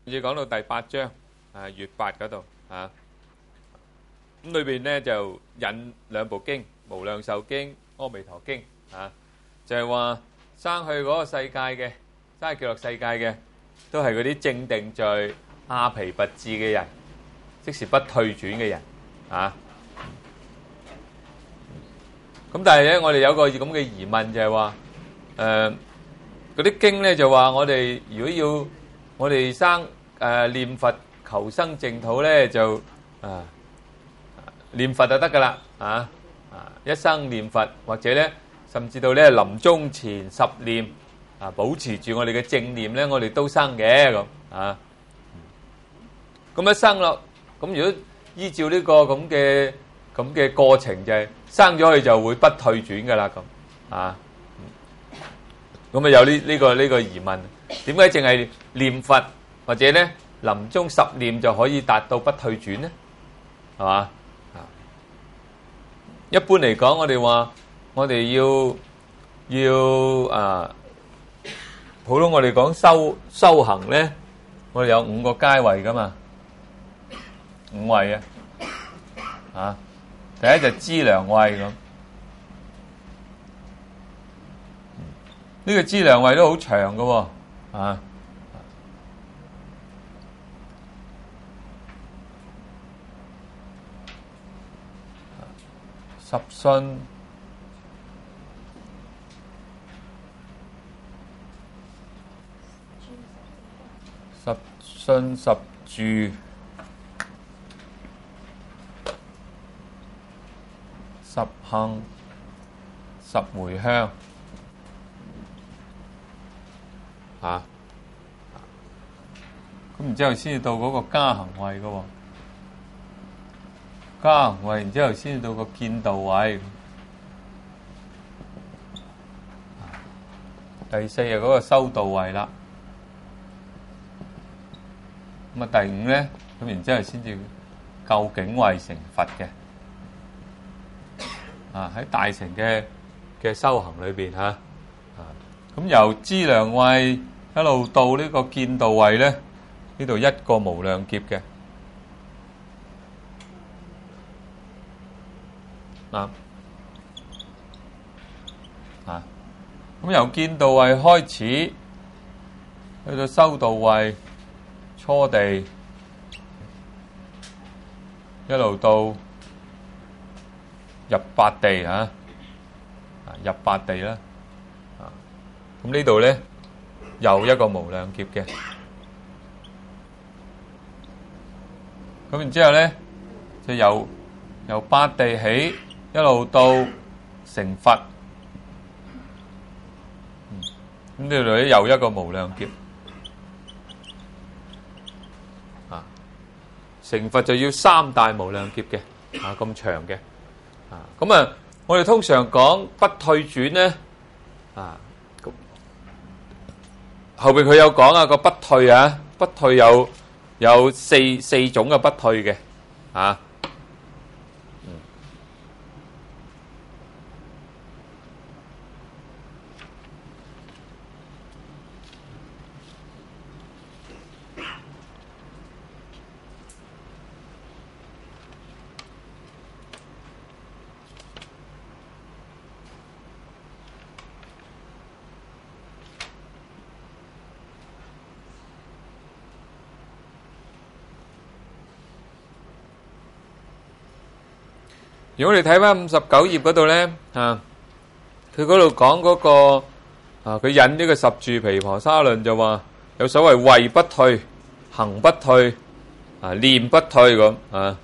要講到第8章月8嗰度咁裏邊咧就引兩部經，無量壽經、阿彌陀經就係話生去嗰個世界嘅，生去極樂世界嘅，都係嗰啲正定在阿鞞跋致嘅人，即是不退轉嘅人咁但係咧，我哋有個咁嘅疑問就係話，嗰啲經咧就話我哋如果要我哋念佛求生淨土咧，就念佛就得噶啦一生念佛，或者咧甚至到咧臨終前10念保持住我哋嘅正念咧，我哋都生嘅咁一生咯。咁如果依照呢個咁嘅過程，就係生咗佢就會不退轉噶啦咁有呢個疑問，點解淨係念佛或者咧臨終10念就可以達到不退轉呢？係嘛？一般嚟講，我哋話我哋要普通我哋講修行咧，我哋有5個階位噶嘛，5位第一就資糧位咁，呢個資糧位都好長噶十信、十住、十行、十回向咁然之後先至到嗰個加行位噶加行位，然之後先至到個見道位。第4係嗰個修道位啦。咁第5咧，咁然之後先至究竟位成佛嘅。喺大乘嘅修行裏邊咁由資糧位一路到呢個見道位咧，呢度一個無量劫嘅。咁由見道位開始，去到修道位、初地，一路到入八地入八地啦。咁呢度咧又一個無量劫嘅。咁然之後咧就由八地起，一路到成佛。咁呢度咧又一個無量劫。成佛就要3大無量劫嘅咁長嘅。咁我哋通常講不退轉咧後邊佢有講個不退不退有四種嘅不退嘅如果你睇翻59頁嗰度咧，佢嗰度講嗰個佢引呢個十住毗婆沙論就話有所謂位不退、行不退、念不退咁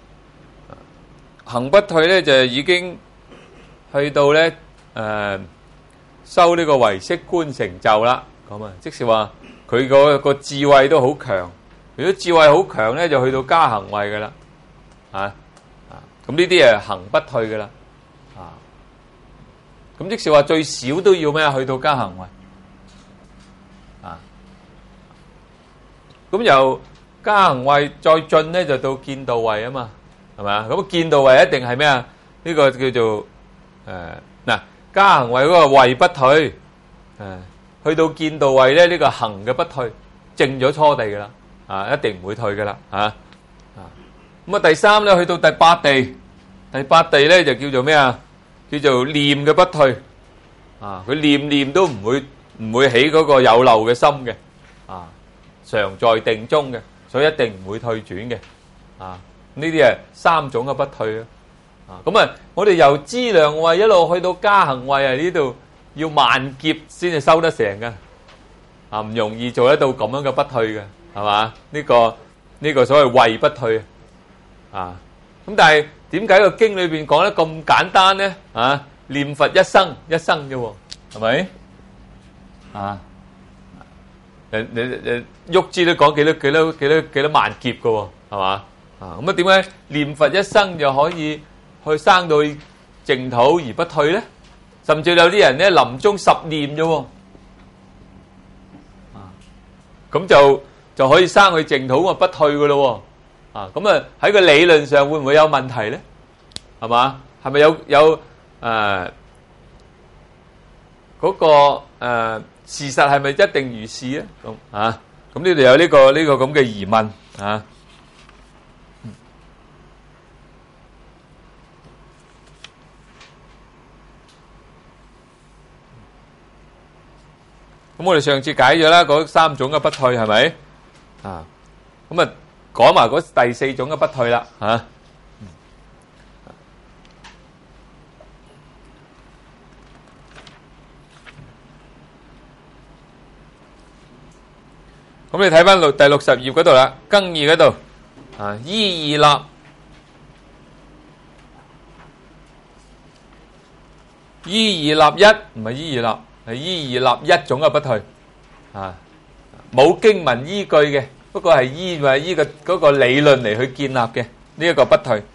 行不退咧就已經去到咧修呢個唯識觀成就啦。咁即是話佢個智慧都好強。如果智慧好強咧，就去到加行位噶啦咁呢啲係行不退嘅啦，咁即是話最少都要咩去到加行位，咁由加行位再進咧就到見道位啊嘛，係咪啊？咁見道位一定係咩啊？呢個叫做加行位嗰個位不退，去到見道位咧呢個行嘅不退，證咗初地噶啦， 一定唔會退噶啦咁第三咧，去到第八地，第八地咧就叫做咩啊？叫做念嘅不退佢念都唔會起嗰個有漏嘅心嘅常在定中嘅，所以一定唔會退轉嘅呢啲係三種嘅不退咁我哋由資糧位一路去到加行位呢度要萬劫先至收得成嘅唔容易做得到咁樣嘅不退嘅，係嘛？呢個所謂位不退咁但係點解個經裏邊講得咁簡單咧？念佛一生一生啫喎，係咪？喐之都講幾多萬劫噶喎，係嘛？咁點解念佛一生就可以去生到淨土而不退咧？甚至有啲人咧臨終10念啫喎，咁就可以生去淨土不退噶咯喎，咁喺個理論上會唔會有問題咧？係嘛？係咪有嗰個事實係咪一定如是咧？咁呢度有呢個咁嘅疑問咁我哋上次解咗啦，嗰三種嘅不退係咪？咁講埋嗰第四種嘅不退啦咁你睇翻第60頁嗰度啦，庚二嗰度依二立，依二立一，唔係依二立，係依二立一種嘅不退冇經文依據嘅，不過係依嗰個理論嚟去建立嘅呢一個不退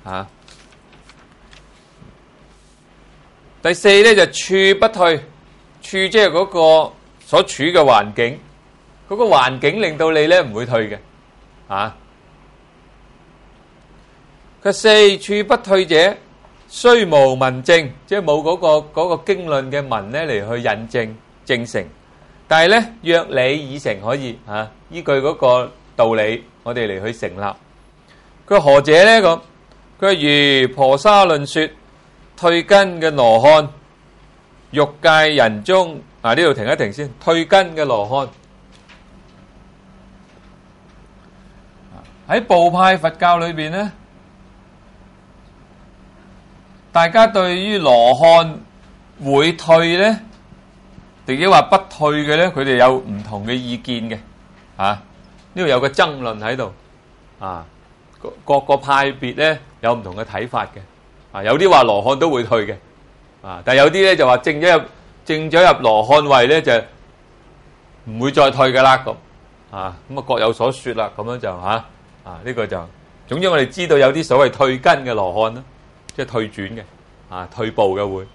第四咧就處不退，處即係嗰個所處嘅環境。嗰個環境令到你咧唔會退嘅佢四處不退者，雖無文證，即係冇嗰個經論嘅文咧嚟去引證證成，但係咧約理已成可以依據嗰個道理，我哋嚟去成立。佢何者咧咁？佢如婆沙論說退根嘅羅漢，欲界人中呢度停一停先。退根嘅羅漢喺部派佛教裏邊咧，大家對於羅漢會退咧，定抑或不退嘅咧，佢哋有唔同嘅意見嘅呢度有個爭論喺度各個派別咧有唔同嘅睇法嘅有啲話羅漢都會退嘅但係有啲咧就話證咗入羅漢位咧就唔會再退噶啦咁咁各有所說啦，咁樣就呢個就總之我哋知道有啲所謂退根嘅羅漢啦，即係退轉嘅退步嘅會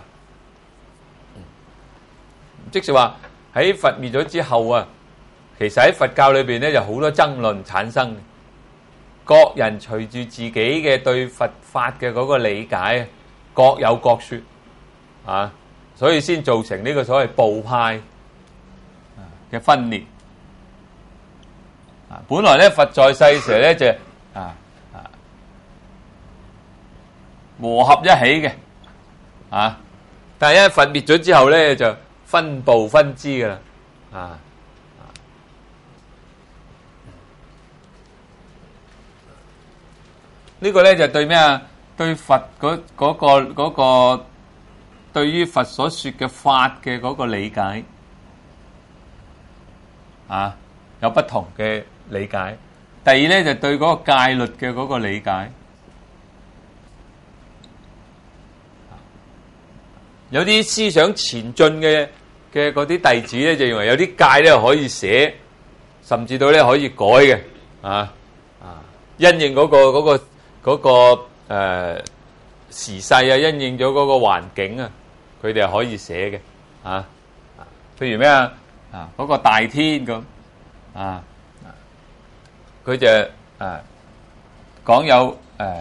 即係話喺佛滅咗之後其實喺佛教裏邊咧就好多爭論產生嘅，各人隨住自己嘅對佛法嘅嗰個理解各有各說所以先造成呢個所謂部派嘅分裂本來咧佛在世時咧就和合一起嘅但係一佛滅咗之後咧就分部分支噶啦呢個咧就對咩對佛嗰個對於佛所說嘅法嘅嗰個理解有不同嘅理解。第二咧就對嗰個戒律嘅嗰個理解，有啲思想前進嘅嗰啲弟子咧就認為有啲戒咧可以寫，甚至到咧可以改嘅因應嗰個時勢因應咗嗰個環境佢哋係可以寫嘅譬如咩嗰個大天咁佢就講有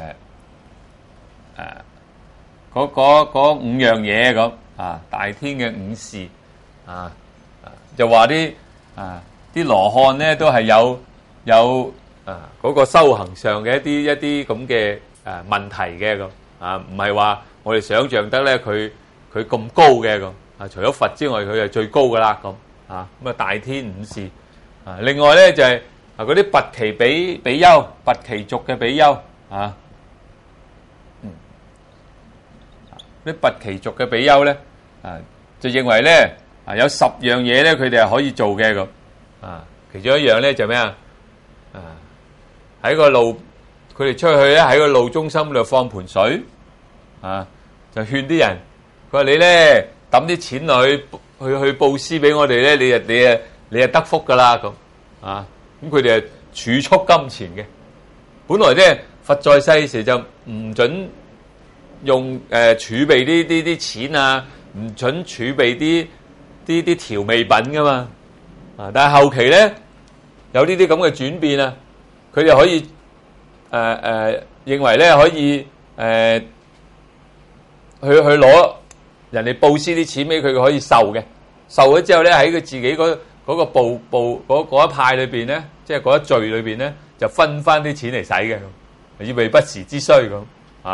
嗰五樣嘢咁大天嘅五事就話啲羅漢咧都係有有嗰個修行上嘅一啲咁嘅問題嘅咁唔係話我哋想象得咧佢咁高嘅咁除咗佛之外，佢係最高噶啦咁咁大天五士另外咧就係嗰啲拔岐比丘，拔岐族嘅比丘啲拔岐族嘅比丘咧就認為咧有10樣嘢咧，佢哋係可以做嘅咁其中一樣咧就咩喺個路，佢哋出去咧喺個路中心度放盆水就勸啲人，佢話你咧抌啲錢落去布施俾我哋咧，你係得福噶啦咁咁佢哋係儲蓄金錢嘅。本來咧佛在世時就唔準用儲備啲錢唔準儲備啲調味品噶嘛但係後期咧有呢啲咁嘅轉變佢哋可以認為咧可以去攞人哋布施啲錢俾佢，可以受嘅，受咗之後咧喺佢自己嗰個嗰一派裏邊咧，即係嗰一罪裏邊咧，就分翻啲錢嚟使嘅，以備不時之需咁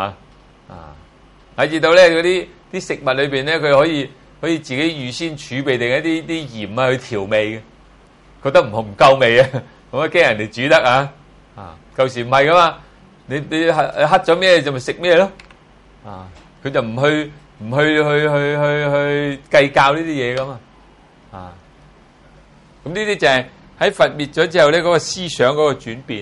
睇至到咧嗰啲食物裏邊咧，佢可以自己預先儲備定一啲鹽去調味嘅，覺得唔夠味咁驚人哋煮得舊時唔係噶嘛，你黑咗咩就咪食咩咯佢就唔去計較呢啲嘢噶嘛咁呢啲就係喺佛滅咗之後咧嗰個思想嗰個轉變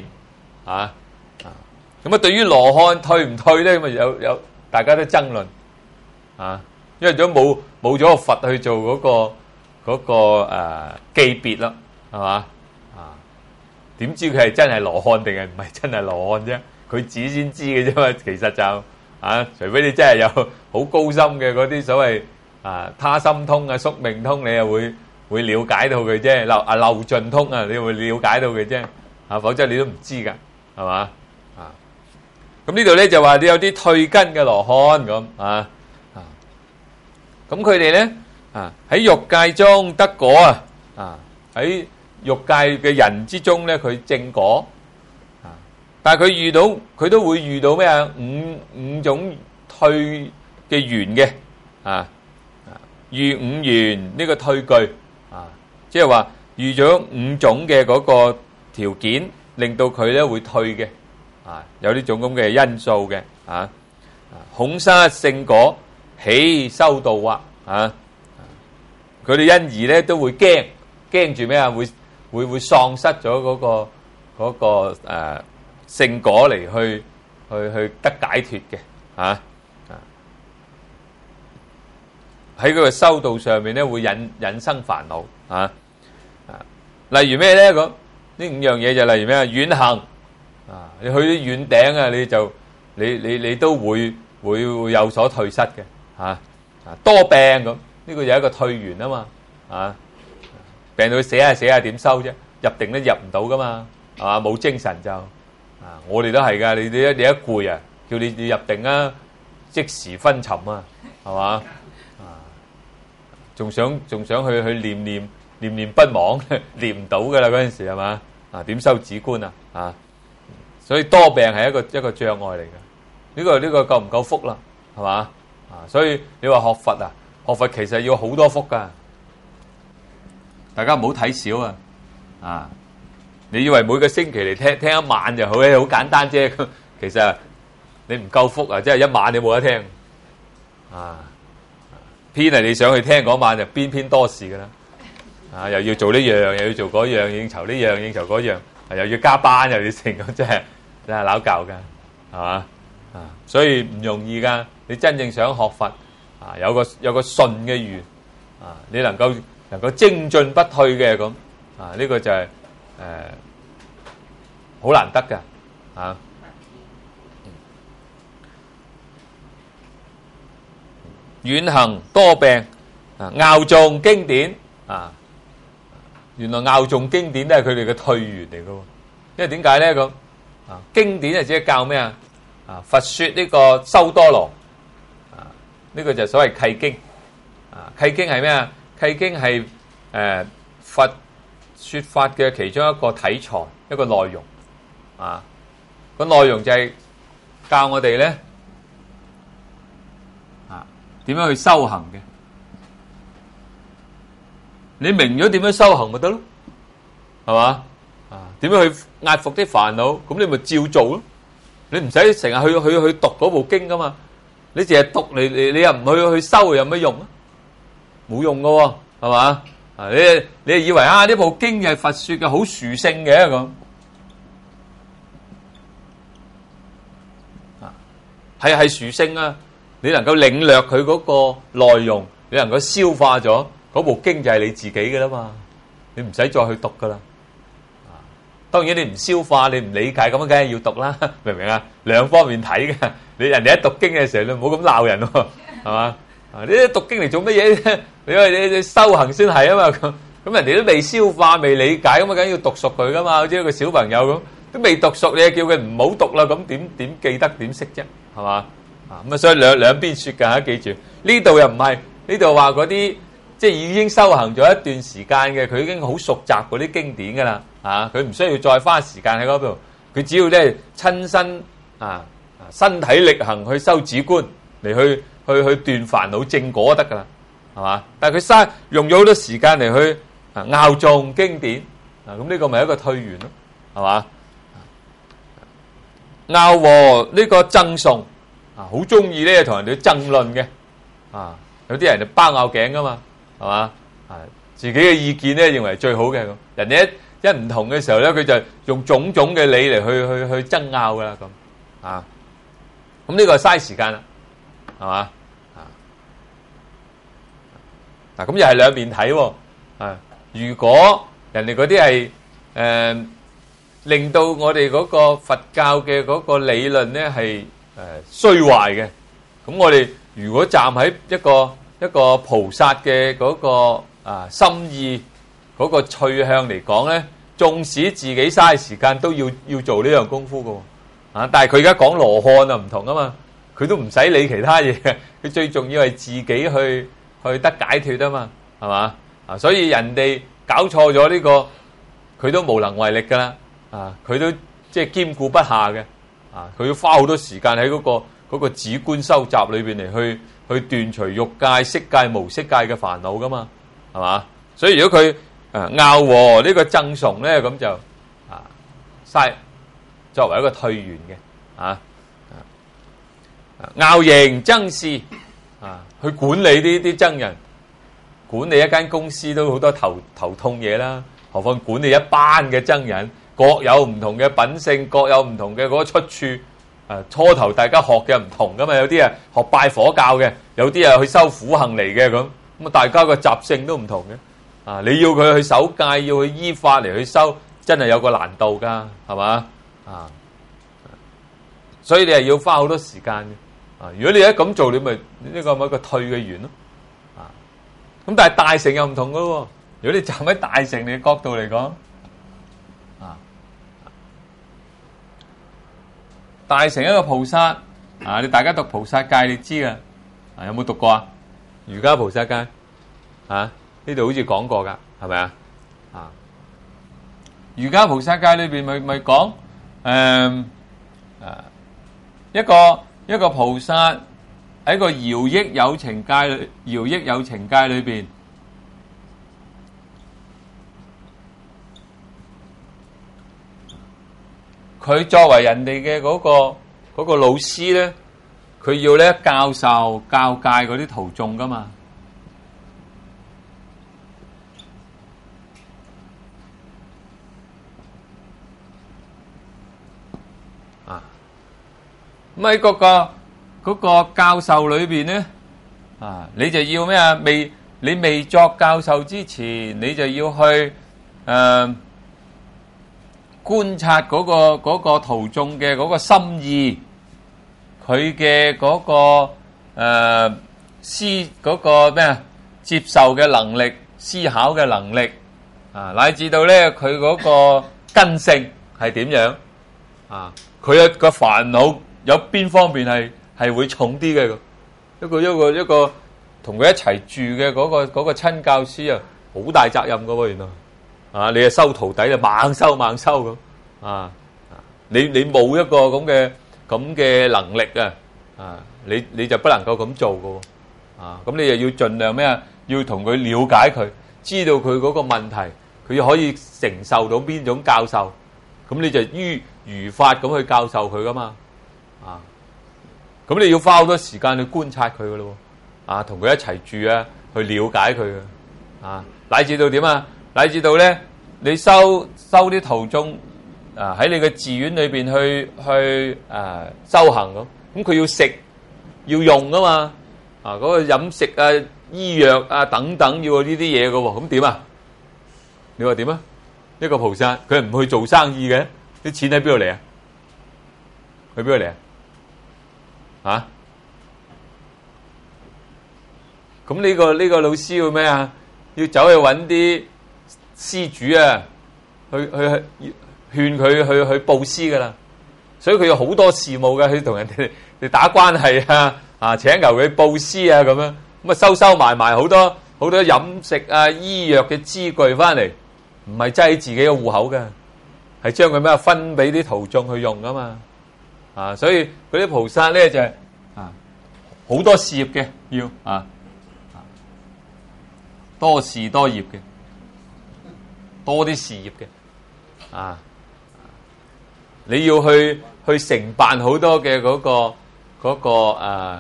咁對於羅漢退唔退咧，咁有大家都爭論因為如果冇咗個佛去做嗰個記別啦，係嘛點知佢係真係羅漢定係唔係真係羅漢啫？佢自己先知嘅啫嘛。其實就除非你真係有好高深嘅嗰啲所謂他心通宿命通，你又會了解到佢啫。漏盡通你會了解到佢啫。否則你都唔知噶，係嘛咁呢度咧就話你有啲退根嘅羅漢咁咁佢哋咧喺欲界中得果喺欲界嘅人之中咧，佢證果但係佢都會遇到咩五種退嘅緣嘅遇五緣呢個退具即係話遇咗5種嘅嗰個條件，令到佢咧會退嘅有呢種咁嘅因素嘅恐失聖果，起修道惑佢哋因而咧都會驚住咩會喪失咗嗰個聖果嚟去得解脫嘅喺佢個修道上面咧會引生煩惱例如咩咧咁？呢5樣嘢就例如咩遠行你去啲遠頂你都會有所退失嘅多病咁呢個有一個退緣啊嘛病到死下點收啫？入定都入唔到噶嘛係嘛？冇精神就我哋都係噶，你一攰叫你入定即時昏沉係嘛仲想去念不忘念唔到噶啦嗰陣時係嘛點收止觀所以多病係一個障礙嚟嘅。呢個夠唔夠福啦？係嘛所以你話學佛學佛其實要好多福噶，大家唔好睇少你以為每個星期嚟聽一晚就好簡單啫，其實你唔夠福即係一晚你冇得聽偏係你想去聽嗰晚就偏多事噶啦又要做呢樣又要做嗰樣，應酬呢樣應酬嗰樣，又要加班又要成咁，真係拗教噶係嘛所以唔容易噶。你真正想學佛有個順嘅緣你能夠精進不退嘅咁呢個就係好難得噶遠行多病拗誦經典原來拗誦經典都係佢哋嘅退緣嚟噶，因為點解咧咁經典係只係教咩佛說呢個修多羅呢個就係所謂契經契經係咩契經係佛說法嘅其中一個題材，一個內容啊。個內容就係教我哋咧啊點樣去修行嘅。你明咗點樣修行咪得咯，係嘛？啊，點樣去壓服啲煩惱？咁你咪照做咯。你唔使成日去讀嗰部經噶嘛。你淨係讀你又唔去修，有乜用啊？冇用噶喎，係嘛？啊，你以為啊呢部經係佛說嘅，好殊勝嘅咁啊？係殊勝啊！你能夠領略佢嗰個內容，你能夠消化咗。嗰部經就係你自己嘅啦嘛，你唔使再去讀噶啦。當然你唔消化，你唔理解，咁梗係要讀啦，明唔明啊？兩方面睇嘅。你人哋一讀經嘅時候，你唔好咁鬧人喎，係嘛？你讀經嚟做乜嘢？你修行先係啊嘛。咁人哋都未消化、未理解，咁啊梗係要讀熟佢噶嘛。好似一個小朋友咁，都未讀熟，你就叫佢唔好讀啦，咁點記得點識啫？係嘛？咁啊，所以兩邊説㗎，記住呢度又唔係，呢度話嗰啲。即係已經修行咗一段時間嘅，佢已經好熟習嗰啲經典㗎啦，佢唔需要再花時間喺嗰度，佢只要咧親身身體力行去修止觀嚟去斷煩惱正果得㗎啦，係嘛？但係佢用咗好多時間嚟去拗誦經典，咁呢個咪一個退緣咯，係嘛？拗和呢個爭訟好中意咧同人哋爭論嘅，有啲人就包拗頸㗎嘛。係嘛？自己嘅意見咧認為最好嘅咁，人哋一唔同嘅時候咧，佢就用種種嘅理嚟去爭拗噶啦咁啊。咁呢個係嘥時間啦，係嘛？嗱，咁又係兩面睇喎。如果人哋嗰啲係令到我哋嗰個佛教嘅嗰個理論咧係衰壞嘅，咁我哋如果站喺一個菩薩嘅嗰個心意嗰個趣向嚟講咧，縱使自己嘥時間都要做呢樣功夫嘅，但係佢而家講羅漢啊唔同啊嘛，佢都唔使理其他嘢嘅，佢最重要係自己去得解脫啊嘛，係嘛？所以人哋搞錯咗呢個，佢都無能為力噶啦，佢都即係兼顧不下嘅，佢要花好多時間喺嗰個止觀修習裏邊嚟去斷除欲界、色界、無色界嘅煩惱噶嘛，係嘛？所以如果佢拗和呢個爭訟咧，咁就嘥作為一個退緣嘅拗形爭事去管理呢啲僧人，管理一間公司都好多頭痛嘢啦，何況管理一班嘅僧人，各有唔同嘅品性，各有唔同嘅嗰個出處。初頭大家學嘅唔同噶嘛，有啲啊學拜火教嘅，有啲啊去修苦行嚟嘅咁啊，大家個習性都唔同嘅。你要佢去守戒，要去依法嚟去修，真係有個難度噶，係嘛？所以你係要花好多時間嘅。如果你一咁做，你咪呢個咪一個退嘅緣咯。咁但係大乘又唔同噶喎。如果你站喺大乘嘅角度嚟講，大乘一個菩薩你大家讀菩薩戒你知噶，有冇讀過啊？瑜伽菩薩戒呢度好似講過噶，係咪啊？瑜伽菩薩戒裏邊咪講一個菩薩喺個饒益有情界裏邊，佢作為人哋嘅嗰個老師咧，佢要咧教授教戒嗰啲徒眾噶嘛。咁喺嗰個教授裏邊咧，你就要咩啊？你未作教授之前，你就要去觀察嗰個徒眾嘅嗰個心意，佢嘅嗰個嗰個咩啊？接受嘅能力、思考嘅能力乃至到咧佢嗰個根性係點樣佢個煩惱有邊方面係會重啲嘅？一個同佢一齊住嘅嗰個親教師好大責任噶喎，原來啊，你係收徒弟就猛收咁啊，你冇一個咁嘅能力啊，你就不能夠咁做㗎喎啊，咁你又要盡量咩啊？要同佢了解佢，知道佢嗰個問題，佢可以承受到邊種教授，咁你就如法咁去教授佢噶嘛啊，咁你要花好多時間去觀察佢噶咯啊，同佢一齊住啊，去了解佢啊，乃至到點啊？乃至到咧，你收啲徒眾啊，喺你嘅寺院裏邊去修行咁佢要食要用噶嘛啊，嗰個飲食啊、醫藥啊等等要呢啲嘢噶喎，咁點啊？你話點啊？一個菩薩佢唔去做生意嘅，啲錢喺邊度嚟啊？去邊度嚟啊？啊？咁呢個老師要咩啊？要走去揾啲施主啊，去勸佢去布施噶啦。所以佢有好多事務嘅，去同人哋打關係啊，請求佢布施啊咁樣。咁啊收埋好多飲食啊、醫藥嘅資具翻嚟，唔係擠喺自己嘅戶口嘅，係將佢咩分俾啲徒眾去用噶嘛。啊，所以嗰啲菩薩咧就係好多事業嘅要多事多業嘅，多啲事業嘅啊，你要去承辦好多嘅嗰個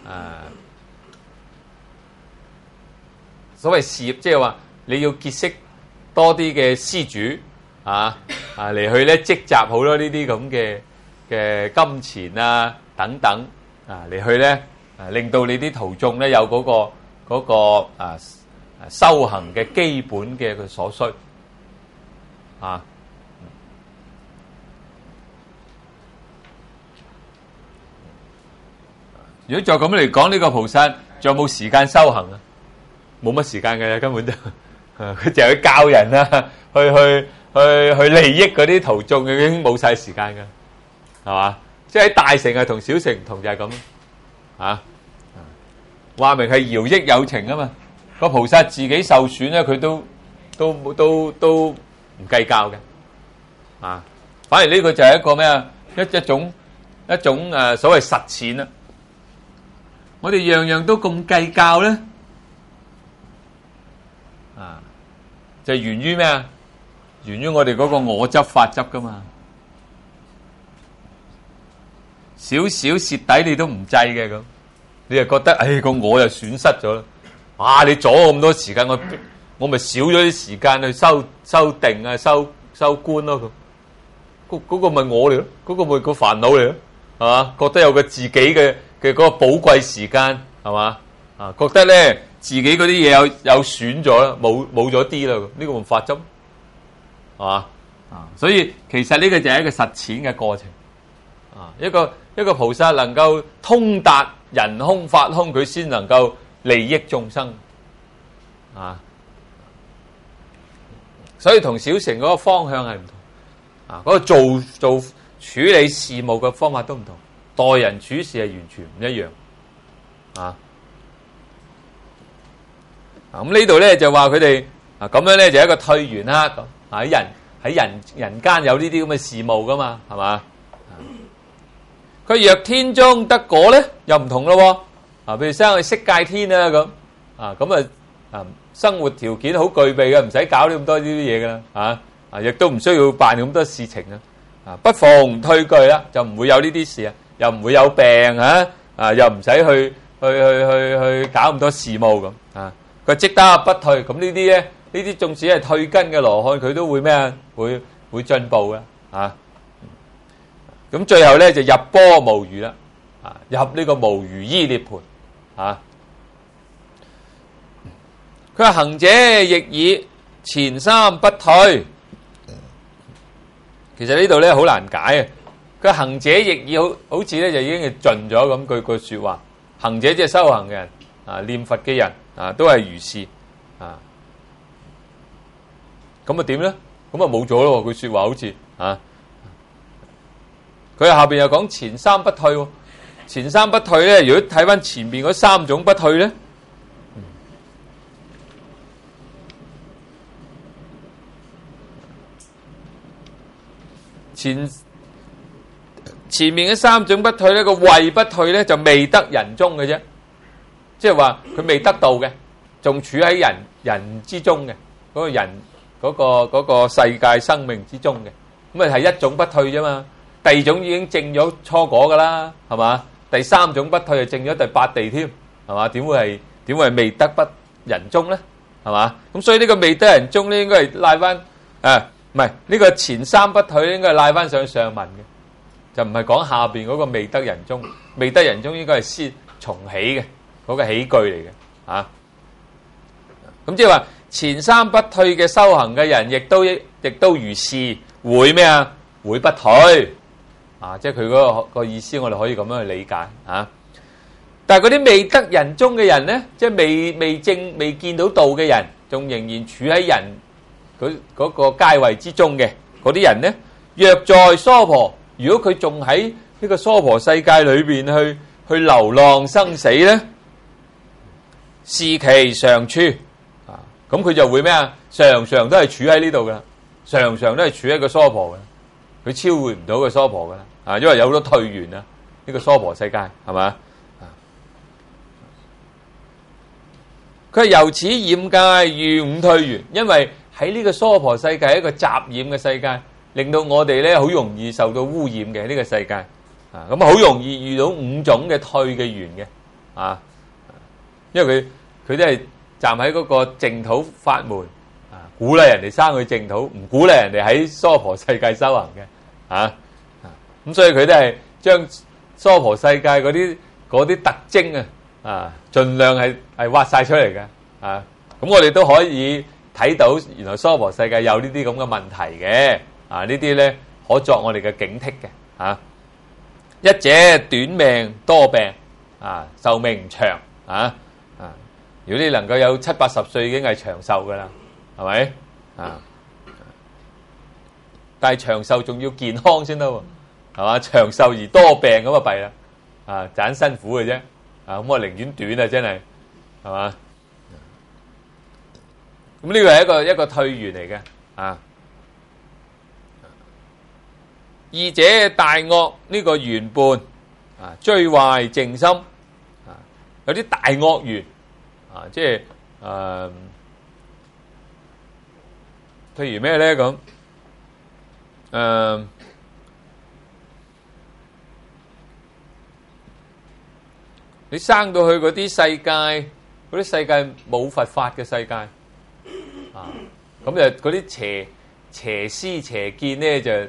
所謂事業，即係話你要結識多啲嘅施主嚟去咧積集好多呢啲咁嘅金錢啊等等嚟去咧令到你啲徒眾咧有嗰個修行嘅基本嘅佢所需啊。如果再咁嚟講，呢個菩薩仲有冇時間修行啊？冇乜時間嘅，根本就佢淨係去教人啦，去利益嗰啲徒眾，已經冇晒時間噶，係嘛？即係喺大乘同小乘唔同就係咁啊。話明係饒益有情啊嘛，個菩薩自己受損咧，佢都唔計較嘅啊。反而呢個就係一個咩啊？一種所謂實踐啦。我哋樣樣都咁計較咧，就源於咩啊？源於我哋嗰個我執法執噶嘛。少少蝕底你都唔制嘅咁，你就覺得個我又損失咗啦。你阻我咁多時間，我咪少咗啲時間去修定啊、修觀咯咁。嗰個咪我嚟咯，嗰個咪個煩惱嚟咯，係嘛？覺得有個自己嘅嗰個寶貴時間，係嘛？覺得咧自己嗰啲嘢有損咗啦，冇咗啲啦，呢個咪法執，係嘛？所以其實呢個就係一個實踐嘅過程。一個菩薩能夠通達人空法空，佢先能夠利益眾生。所以同小乘嗰個方向係唔同。嗰個做處理事務嘅方法都唔同，待人處事係完全唔一樣。咁呢度咧就話佢哋咁樣咧就係一個退緣啦。喺人間有呢啲咁嘅事務噶嘛，係嘛？佢若天中得果咧，又唔同咯。譬如生去色界天啊咁生活條件好具備嘅，唔使搞咁多呢啲嘢噶啦。亦都唔需要辦咁多事情不逢退具啦，就唔會有呢啲事啊，又唔會有病又唔使去搞咁多事務咁佢積得不退，咁呢啲咧，呢啲縱使係退根嘅羅漢，佢都會咩啊？會進步嘅咁最後咧就入般無餘啦，入呢個無餘依涅盤佢話行者亦以前三不退。其實呢度咧好難解啊！佢行者亦以好似咧就已經係盡咗咁句說話。行者即係修行嘅人念佛嘅人都係如是咁點咧？咁冇咗咯，句說話好似佢下邊又講前三不退。前三不退咧，如果睇翻前面嗰三種不退咧， 前面嘅三種不退咧，個位不退咧就未得人中嘅啫，即係話佢未得到嘅，仲處喺人之中嘅嗰個人嗰個世界生命之中嘅，咁啊係一種不退啫嘛。第二種已經證咗初果噶啦，係嘛？第三種不退就證咗第八地添，係嘛？點會係未得不人中咧？係嘛？咁所以呢個未得人中咧，應該係拉翻唔係呢個前三不退應該係拉翻上上文嘅。就唔係講下邊嗰個未得人中，未得人中應該係先重起嘅嗰個起句嚟嘅嚇。咁即係話前三不退嘅修行嘅人，亦都如是會咩啊？會不退啊！即係佢嗰個意思，我哋可以咁樣去理解嚇。但係嗰啲未得人中嘅人咧，即係未見到道嘅人，仲仍然處喺人嗰個階位之中嘅嗰啲人咧，若在娑婆。如果佢仲喺呢個娑婆世界裏邊去流浪生死咧，是其常處啊，咁佢就會咩啊？常常都係處喺呢度噶，常常都係處喺個娑婆嘅，佢超越唔到個娑婆噶啦啊，因為有好多退緣啊，呢個娑婆世界係嘛？佢係由此染界遇五退緣，因為喺呢個娑婆世界係一個雜染嘅世界。令到我哋咧好容易受到污染嘅呢個世界，啊咁好容易遇到五種嘅退嘅緣嘅，啊，因為佢都係站喺嗰個淨土法門，啊鼓勵人哋生去淨土，唔鼓勵人哋喺娑婆世界修行嘅，咁所以佢都係將娑婆世界嗰啲特徵啊，盡量係挖晒出嚟嘅，啊咁我哋都可以睇到原來娑婆世界有呢啲咁嘅問題嘅。啊！呢啲咧可作我哋嘅警惕嘅嚇。一者短命多病，啊壽命唔長啊！如果你能夠有70-80歲，已經係長壽噶啦，係咪啊？但係長壽仲要健康先得喎，係嘛？長壽而多病咁啊弊啦，啊盞辛苦嘅啫，啊咁我寧願短啊，真係係嘛？咁呢個係一個退緣嚟嘅啊。二者大惡呢個緣伴啊，追壞淨心啊，有啲大惡緣啊，即係譬如咩咧咁你生到去嗰啲世界冇佛法嘅世界啊，咁就嗰啲邪思邪見咧就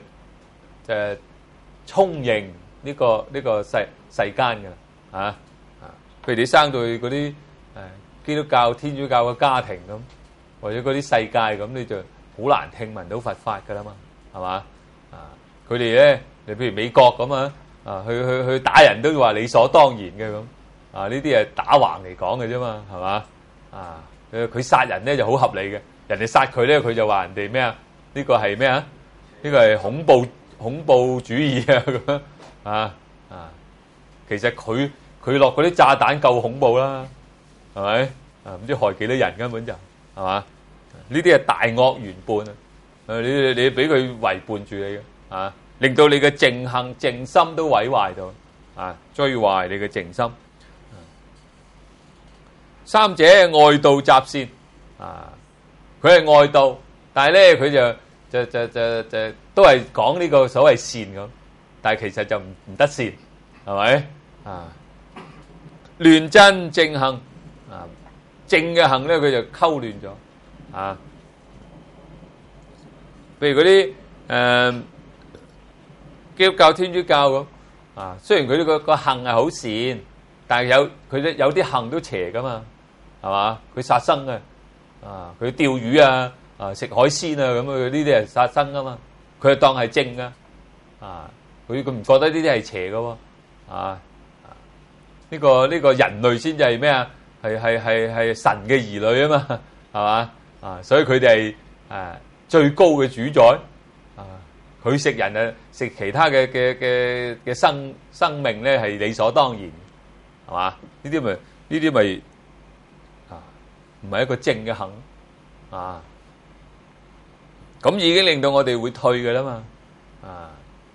充盈呢個世間嘅啦，譬如你生到去嗰啲基督教、天主教嘅家庭咁，或者嗰啲世界咁，你就好難聽聞到佛法噶啦嘛，係嘛？佢哋咧，你譬如美國咁啊，去打人都話理所當然嘅咁，呢啲係打橫嚟講嘅啫嘛，係嘛？佢殺人咧就好合理嘅，人哋殺佢咧，佢就話人哋咩啊？呢個係咩啊？呢個係恐怖主義啊咁其實佢落嗰啲炸彈夠恐怖啦，係咪？唔知害幾多人根本就係嘛？呢啲係大惡緣伴啊！你俾佢圍伴住你嘅令到你嘅淨行淨心都毀壞到追壞你嘅淨心。三者外道雜善佢係外道，但係咧佢就都係講呢個所謂善咁，但係其實就唔得善，係咪亂真正行正嘅行咧，佢就溝亂咗譬如嗰啲基督教、天主教咁雖然佢呢個行係好善，但係佢有啲行都邪噶嘛，係嘛？佢殺生嘅佢釣魚食海鮮咁呢啲係殺生噶嘛。佢係當係正噶，佢唔覺得呢啲係邪噶喎，呢個人類先至係咩啊？係神嘅兒女啊嘛，係嘛？所以佢哋係最高嘅主宰，佢食人食其他嘅生命咧係理所當然，係嘛？呢啲咪唔係一個正嘅行咁已經令到我哋會退嘅啦嘛， 啊。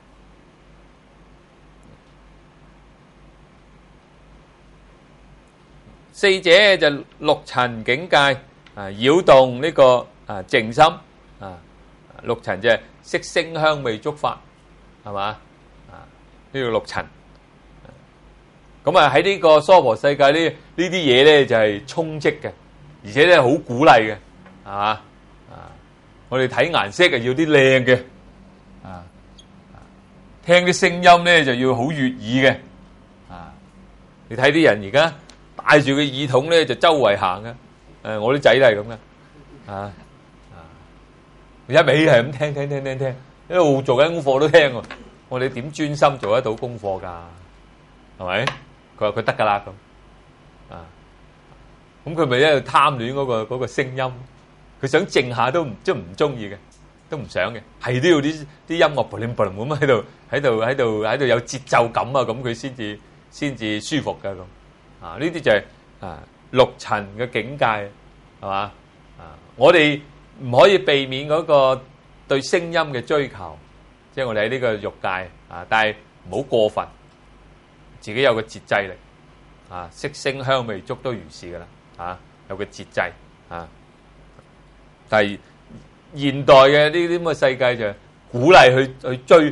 四者就六塵境界啊，擾動呢個靜心啊。六塵就係色聲香味觸法，係嘛啊？呢個六塵。咁啊喺呢個娑婆世界呢啲嘢咧就係充斥嘅，而且咧好鼓勵嘅，係嘛啊？我哋睇顏色啊要啲靚嘅啊，聽啲聲音咧就要好悅耳嘅啊。你睇啲人而家帶住個耳筒咧就周圍行嘅，我啲仔都係咁嘅啊。一味係咁聽，一路做緊功課都聽喎。我哋點專心做得到功課㗎？係咪？佢話佢得㗎啦咁啊。咁佢咪喺度貪戀嗰個聲音？佢想靜下都唔中意嘅，都唔想嘅，係都要啲音樂噥噥咁喺度有節奏感啊，咁佢先至舒服㗎咁啊。呢啲就係六塵嘅境界，係嘛啊？我哋唔可以避免嗰個對聲音嘅追求，即係我哋喺呢個欲界啊，但係唔好過分，自己有個節制力啊，色聲香味觸都如是噶啦啊，有個節制啊。但係現代嘅呢啲咁嘅世界就鼓勵去追，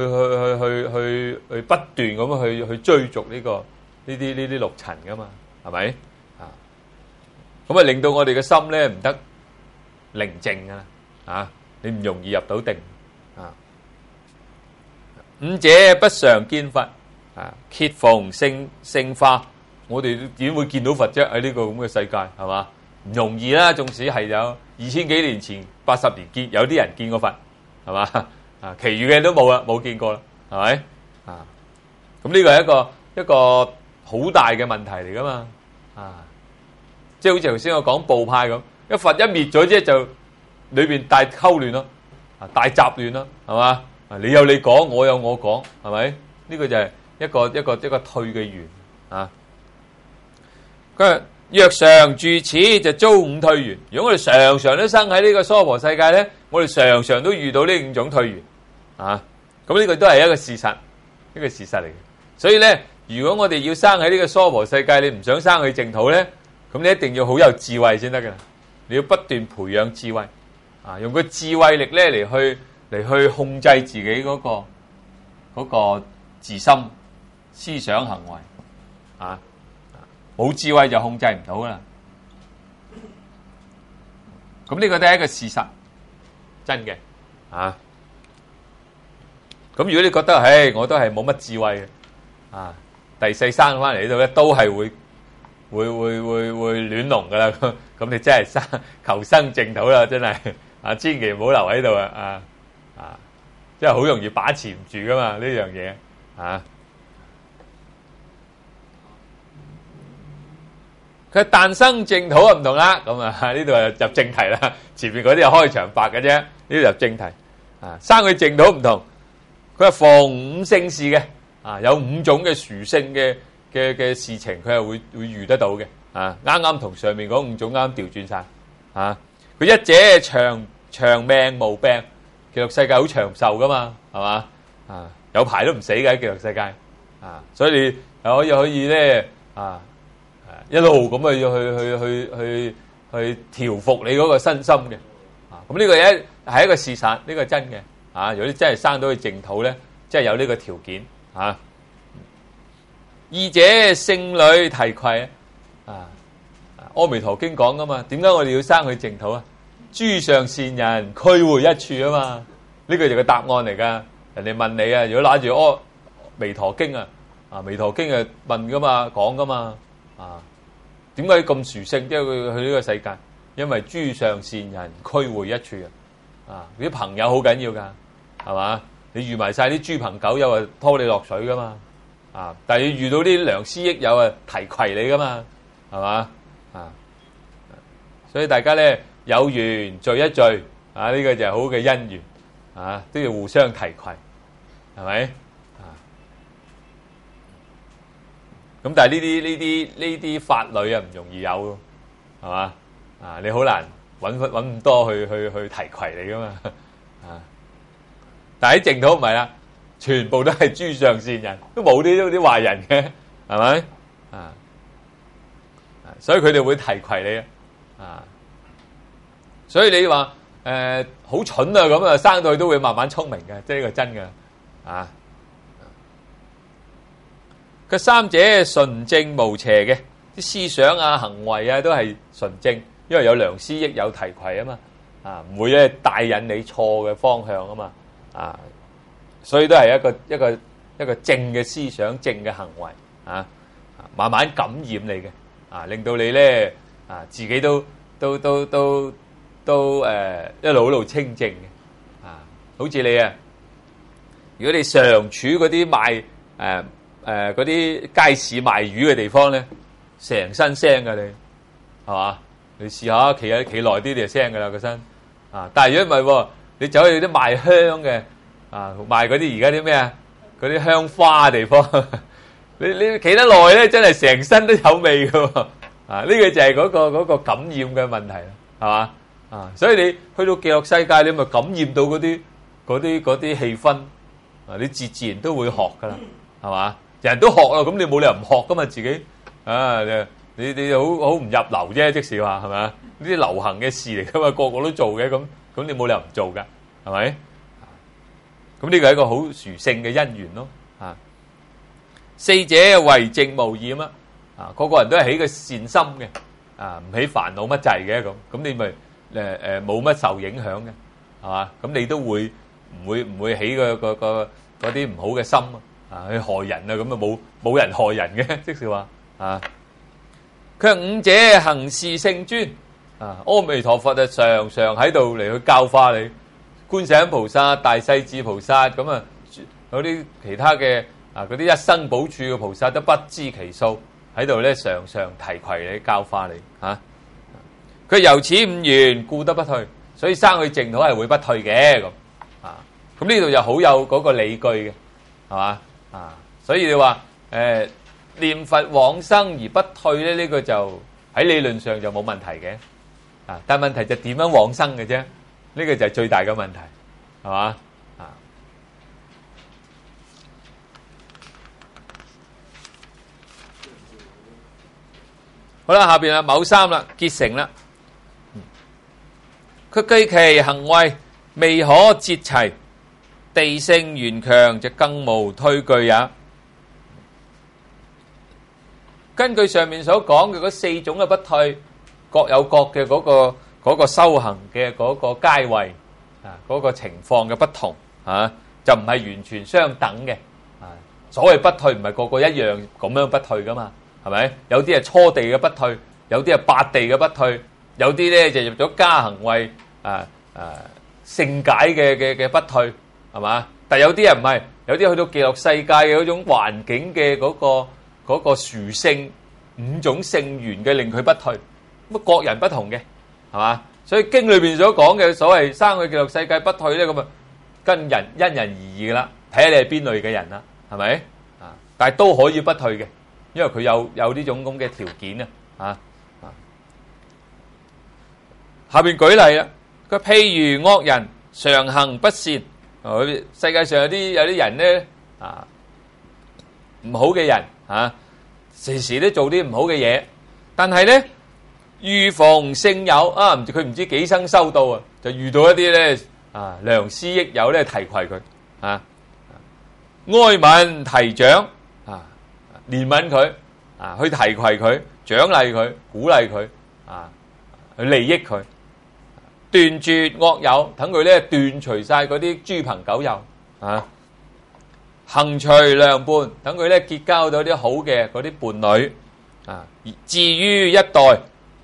去不斷咁去追逐呢啲六塵噶嘛，係咪啊？咁啊令到我哋嘅心咧唔得寧靜啊！啊，你唔容易入到定啊。五者不常見佛啊，揭逢聖化，我哋點會見到佛啫？喺呢個咁嘅世界係嘛？唔容易啦，縱使係有2000幾年前80年見有啲人見過佛係嘛啊，其餘嘅都冇啦，冇見過啦，係咪啊？咁呢個係一個好大嘅問題嚟噶嘛啊！即係好似頭先我講部派咁。一佛一滅咗啫，就裏邊大溝亂咯，啊大雜亂咯，係嘛？啊你有你講，我有我講，係咪？呢個就係一個退嘅緣啊。佢話若常住此，就遭五退緣。如果我哋常常都生喺呢個娑婆世界咧，我哋常常都遇到呢5種退緣啊。咁呢個都係一個事實，一個事實嚟嘅。所以咧，如果我哋要生喺呢個娑婆世界，你唔想生去淨土咧，咁你一定要好有智慧先得㗎。你要不斷培養智慧，啊，用個智慧力咧嚟去控制自己嗰個自心思想行為，啊，冇智慧就控制唔到啦。咁呢個都係一個事實，真嘅，啊。咁如果你覺得，我都係冇乜智慧嘅，啊，第世生翻嚟呢度咧都係會亂龍噶啦，咁你真係求生淨土啦，真係啊，千祈唔好留喺度啊！即係好容易把持唔住噶嘛呢樣嘢啊！佢誕生淨土啊唔同啦，咁啊呢度就入正題啦，前面嗰啲係開場白嘅啫，呢度入正題啊，生去淨土唔同，佢係逢五聖事嘅啊，有5種嘅殊勝嘅事情，佢係會遇得到嘅啊！啱啱同上面嗰5種啱調轉晒啊！佢一者長命無病，極樂世界好長壽噶嘛，係嘛啊？有排都唔死嘅極樂世界啊！所以你可以咧啊，一路咁去調服你嗰個身心嘅啊！咁呢個嘢係一個事實，呢個真嘅啊！如果你真係生到去淨土咧，即係有呢個條件啊！二者聖女提攜啊！阿彌陀經講噶嘛，點解我哋要生去淨土啊？諸上善人俱會一處啊嘛，呢個就個答案嚟噶。人哋問你啊，如果拿住阿彌陀經啊，彌陀經啊問噶嘛，講噶嘛，啊，點解咁殊勝？即係佢去呢個世界，因為諸上善人俱會一處啊！啲朋友好緊要噶，係嘛？你遇埋晒啲豬朋狗友啊，拖你落水噶嘛。啊！但係要遇到啲良師益友啊，提攜你噶嘛，係嘛啊？所以大家咧有緣聚一聚啊，呢個就係好嘅姻緣啊，都要互相提攜，係咪啊？咁但係呢啲法侶啊唔容易有，係嘛啊？你好難揾咁多去提攜你噶嘛啊？ 但係喺淨土唔係啦，全部都係諸上善人，都冇啲壞人嘅，係咪啊？所以佢哋會提攜你啊。所以你話好蠢啊咁啊，生到去都會慢慢聰明嘅，即係呢個真嘅啊。佢三者純正無邪嘅，啲思想啊、行為啊都係純正，因為有良師益友提攜啊嘛，啊唔會咧帶引你錯嘅方向啊嘛，啊，所以都係一個正嘅思想、正嘅行為啊，慢慢感染你嘅，啊令到你咧啊自己都一路清淨嘅，啊，好似你啊，如果你常處嗰啲賣嗰啲街市賣魚嘅地方咧，成身腥噶你，係嘛？你試下企耐啲，你就腥噶啦個身，啊！但係如果唔係，你走去啲賣香嘅，啊賣嗰啲而家啲咩啊，嗰啲香花嘅地方，你企得耐咧，真係成身都有味噶，啊！呢個就係嗰個感染嘅問題啦，係嘛？啊！所以你去到極樂世界，你咪感染到嗰啲氣氛，啊！你自然都會學噶啦，係嘛？人都學咯，咁你冇理由唔學噶嘛？自己啊，你好唔入流啫，即是話係咪啊？呢啲流行嘅事嚟噶嘛，個個都做嘅，咁你冇理由唔做噶，係咪？咁呢個係一個好殊勝嘅因緣咯。啊，四者為淨無染啊，個人都係起個善心嘅，啊唔起煩惱乜滯嘅咁你咪冇乜受影響嘅，係嘛？咁你都唔會起嗰啲唔好嘅心啊，去害人啊，咁啊冇人害人嘅，即是話啊。佢五者行事聖尊啊，阿彌陀佛就常常喺度嚟去教化你，觀世音菩薩、大勢至菩薩咁啊，有啲其他嘅啊嗰啲一生補處嘅菩薩都不知其數喺度咧，常常提攜你、教化你嚇。佢由此五緣，故得不退，所以生去淨土係會不退嘅咁啊。咁呢度就好有嗰個理據嘅，係嘛啊？所以你話念佛往生而不退咧，呢個就喺理論上就冇問題嘅啊。但係問題就點樣往生嘅啫？呢個就係最大嘅問題，係嘛啊？好啦，下邊啊某三啦，結成啦。佢據其行為未可截齊，地性緣強，就更無退據也。根據上面所講嘅嗰四種嘅不退，各有各嘅嗰個修行嘅嗰個階位啊，嗰個情況嘅不同啊，就唔係完全相等嘅啊。所謂不退唔係個個一樣咁樣不退噶嘛，係咪？有啲係初地嘅不退，有啲係八地嘅不退，有啲咧就入咗加行位聖解嘅不退，係嘛？但有啲人唔係，有啲去到極樂世界嘅嗰種環境嘅嗰個殊勝五種聖緣嘅令佢不退，咁各人不同嘅，係嘛？所以經裏邊所講嘅所謂生去極樂世界不退咧，咁啊跟因人而異噶啦，睇下你係邊類嘅人啦，係咪啊？但係都可以不退嘅，因為佢有呢種咁嘅條件啊。下邊舉例啦，佢譬如惡人常行不善，世界上有啲人咧啊，唔好嘅人啊，時時都做啲唔好嘅嘢，但係咧遇逢聖友啊，佢唔知幾生修到啊，就遇到一啲咧啊良師益友咧提攜佢啊，哀憫提獎啊，憐憫佢啊，去提攜佢，獎勵佢，鼓勵佢啊，去利益佢。斷絕惡友，等佢咧斷除晒嗰啲豬朋狗友啊，行隨良伴，等佢咧結交到啲好嘅嗰啲伴侶啊，至於一代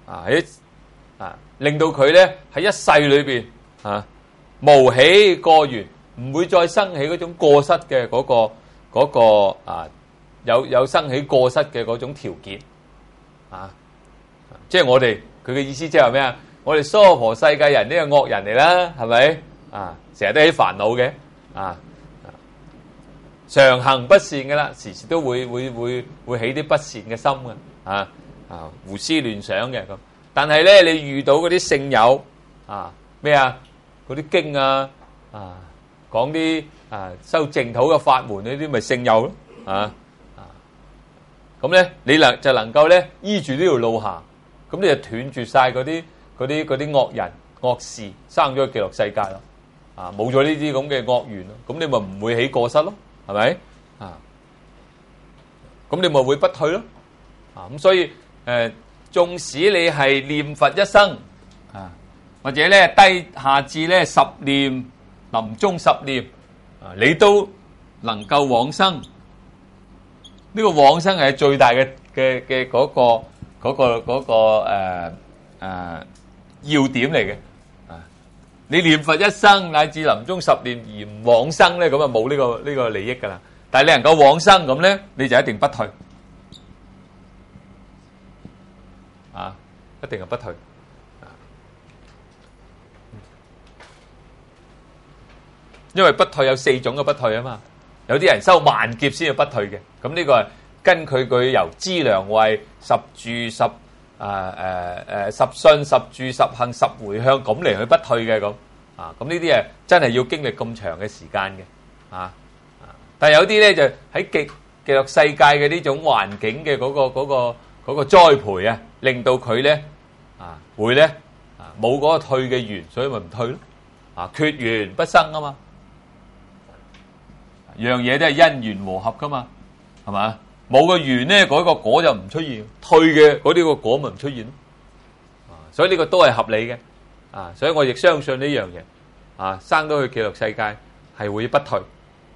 令到佢咧喺一世裏邊無起過緣，唔會再生起嗰種過失嘅嗰個有生起過失嘅嗰種條件啊，即係我哋佢嘅意思即係話咩啊？我哋娑婆世界人呢個惡人嚟啦，係咪啊？成日都起煩惱嘅啊，常行不善嘅啦，時時都會起啲不善嘅心嘅胡思亂想嘅咁。但係咧，你遇到嗰啲聖友啊咩啊，嗰啲經講講啲修淨土嘅法門呢啲，咪聖友咯咁咧你就能夠咧依住呢條路行，咁你就斷絕晒嗰啲惡人惡事，生咗極樂世界咯。冇咗呢啲咁嘅惡緣咯，咁你咪唔會起過失咯，係咪咁你咪會不退咯。咁所以縱使你係念佛一生或者咧低下至咧10念臨終10念你都能夠往生。呢個往生係最大嘅嗰個要點嚟嘅。你念佛一生乃至臨終10年而唔往生咧，咁啊冇呢個利益噶啦。但係你能夠往生咁咧，你就一定不退一定係不退。因為不退有4種嘅不退啊嘛。有啲人修萬劫先要不退嘅，咁呢個係根據佢由資糧位、10住、10信、10住、10行、10迴向咁嚟去不退嘅咁。咁呢啲真係要經歷咁長嘅時間嘅。但係有啲咧就喺極樂世界嘅呢種環境嘅嗰個栽培啊，令到佢咧會咧冇嗰個退嘅緣，所以咪唔退咯。缺緣不生啊嘛。樣嘢都係因緣和合噶嘛，係嘛？冇個緣咧，嗰個果就唔出現；退嘅嗰啲個果咪唔出現。所以呢個都係合理嘅。所以我亦相信呢樣嘢。生到去極樂世界係會不退。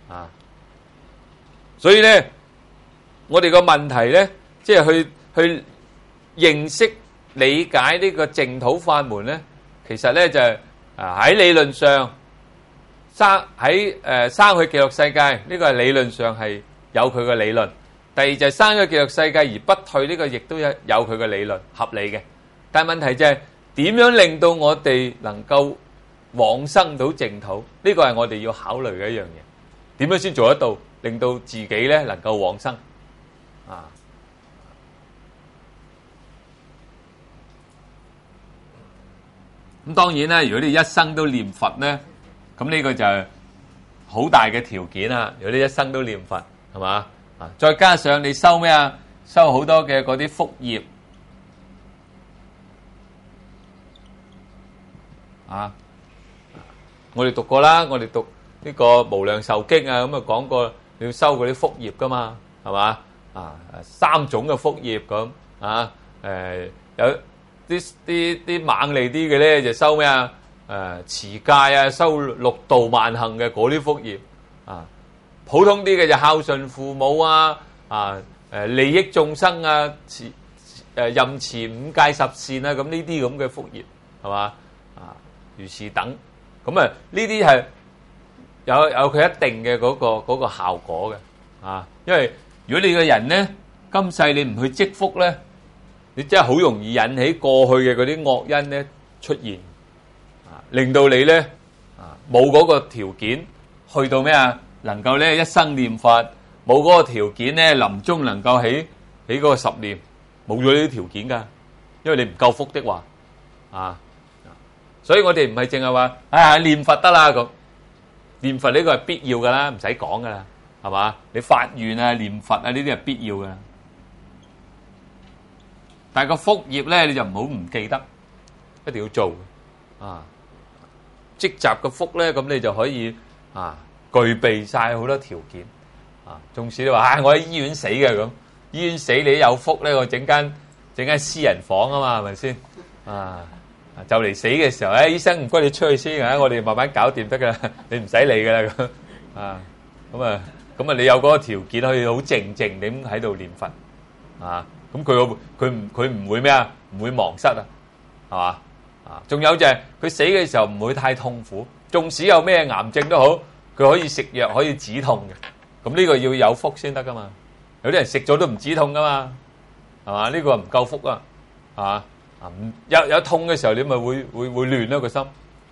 所以咧，我哋個問題咧，即係去認識理解呢個淨土法門咧，其實咧就係喺理論上。生去極樂世界呢個係理論上係有佢嘅理論。第二就係生咗極樂世界而不退，呢個亦都有佢嘅理論，合理嘅。但係問題就係點樣令到我哋能夠往生到淨土？呢個係我哋要考慮嘅一樣嘢。點樣先做得到，令到自己咧能夠往生？咁當然啦，如果你一生都念佛咧。咁呢個就係好大嘅條件啦。如果你一生都念佛，係嘛？再加上你修咩啊？修好多嘅嗰啲福業我哋讀過啦，我哋讀呢個無量壽經啊，咁啊講過你要修嗰啲福業噶嘛，係嘛？3種嘅福業咁有啲猛利啲嘅咧，就修咩啊？持戒啊，修6度萬行嘅嗰啲福業普通啲嘅就孝順父母利益眾生任持5戒10善咁呢啲咁嘅福業係嘛如是等咁呢啲係有佢一定嘅嗰個效果嘅因為如果你個人咧今世你唔去積福咧，你真係好容易引起過去嘅嗰啲惡因咧出現。令到你咧冇嗰個條件去到咩能夠咧一生念佛，冇嗰個條件咧臨終能夠起嗰個10念，冇咗呢啲條件噶，因為你唔夠福的話所以我哋唔係淨係話念佛得啦咁，念佛呢個係必要噶啦，唔使講噶啦，係嘛？你發願念佛呢啲係必要噶啦，但係個福業咧你就唔好唔記得，一定要做積集嘅福咧，咁你就可以具備晒好多條件縱使你話我喺醫院死嘅咁，醫院死你有福咧，我整間私人房啊嘛，係咪先就嚟死嘅時候，醫生唔該你出去先我哋慢慢搞掂得噶啦，你唔使理噶啦咁你有嗰個條件可以好靜靜咁喺度念佛咁佢唔會咩唔會忘失係嘛？仲有就係佢死嘅時候唔會太痛苦，縱使有咩癌症都好，佢可以食藥可以止痛嘅。咁呢個要有福先得噶嘛。有啲人食咗都唔止痛噶嘛，係嘛？呢個唔夠福啊，係嘛？有痛嘅時候你咪會亂咯個心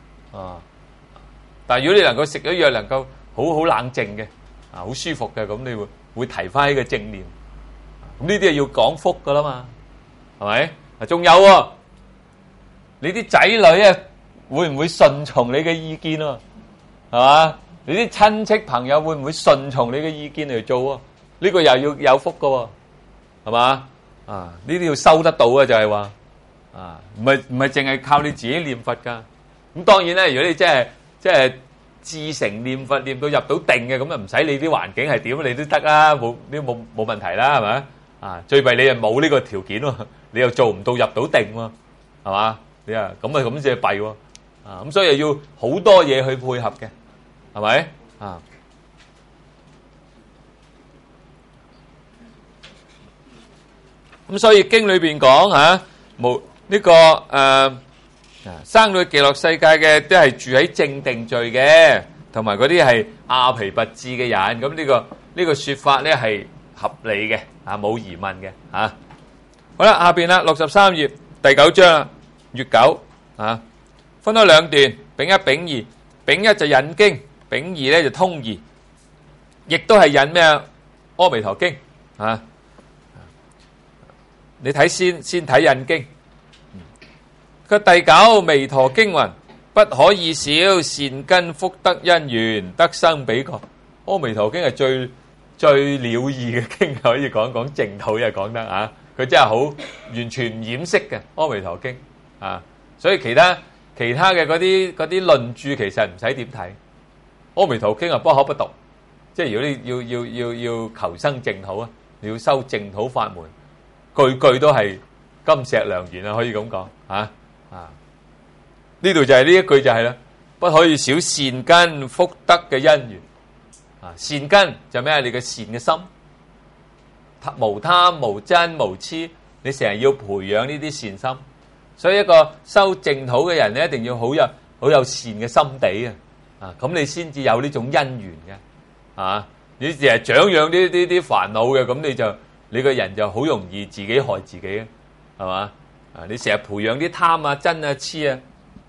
但係如果你能夠食咗藥能夠好冷靜嘅好舒服嘅，咁你會提翻呢個正念。咁呢啲係要講福噶啦嘛，係咪？仲有你啲仔女會唔會順從你嘅意見係嘛？ 你啲親戚朋友會唔會順從你嘅意見嚟做啊？呢個又要有福噶喎，係嘛？啊，呢啲要收得到啊，就係話啊，唔係淨係靠你自己念佛噶。咁當然咧，如果你真係至誠念佛念到入到定嘅，咁啊唔使理啲環境係點，你都得啦，冇問題啦，係咪？啊，最弊你又冇呢個條件喎，你又做唔到入到定喎，係嘛？你啊咁就弊喎，啊咁所以要好多嘢去配合嘅，係咪？啊，咁所以經裏邊講嚇，冇呢個生到極樂世界嘅都係住喺正定聚嘅，同埋嗰啲係阿毗跋致嘅人，咁呢個説法咧係合理嘅，啊冇疑問嘅嚇。好啦，下邊啦63頁第9章啦，月9啊，分開兩段，丙一丙二，丙一就引經，丙二咧就通義，亦都係引咩啊？阿彌陀經啊，你睇先睇引經。佢第九彌陀經云：不可以少善根福德因緣得生彼國。阿彌陀經係最了義嘅經，可以講淨土又講得啊！佢真係好完全唔掩飾嘅阿彌陀經啊！所以其他嘅嗰啲論著其實唔使點睇，阿彌陀經啊不可不讀。即係如果你要求生淨土啊，你要修淨土法門，句句都係金石良言啊！可以咁講啊！呢度就係呢一句就係啦，不可以少善根福德嘅因緣啊！善根就咩啊？你嘅善嘅心，無貪無瞋無痴，你成日要培養呢啲善心。所以一個修淨土嘅人咧，一定要好有善嘅心地啊！咁你先至有呢種因緣嘅啊！你成日長養啲煩惱嘅，咁你個人就好容易自己害自己啊，係嘛？啊！你成日培養啲貪啊、瞋啊、痴啊，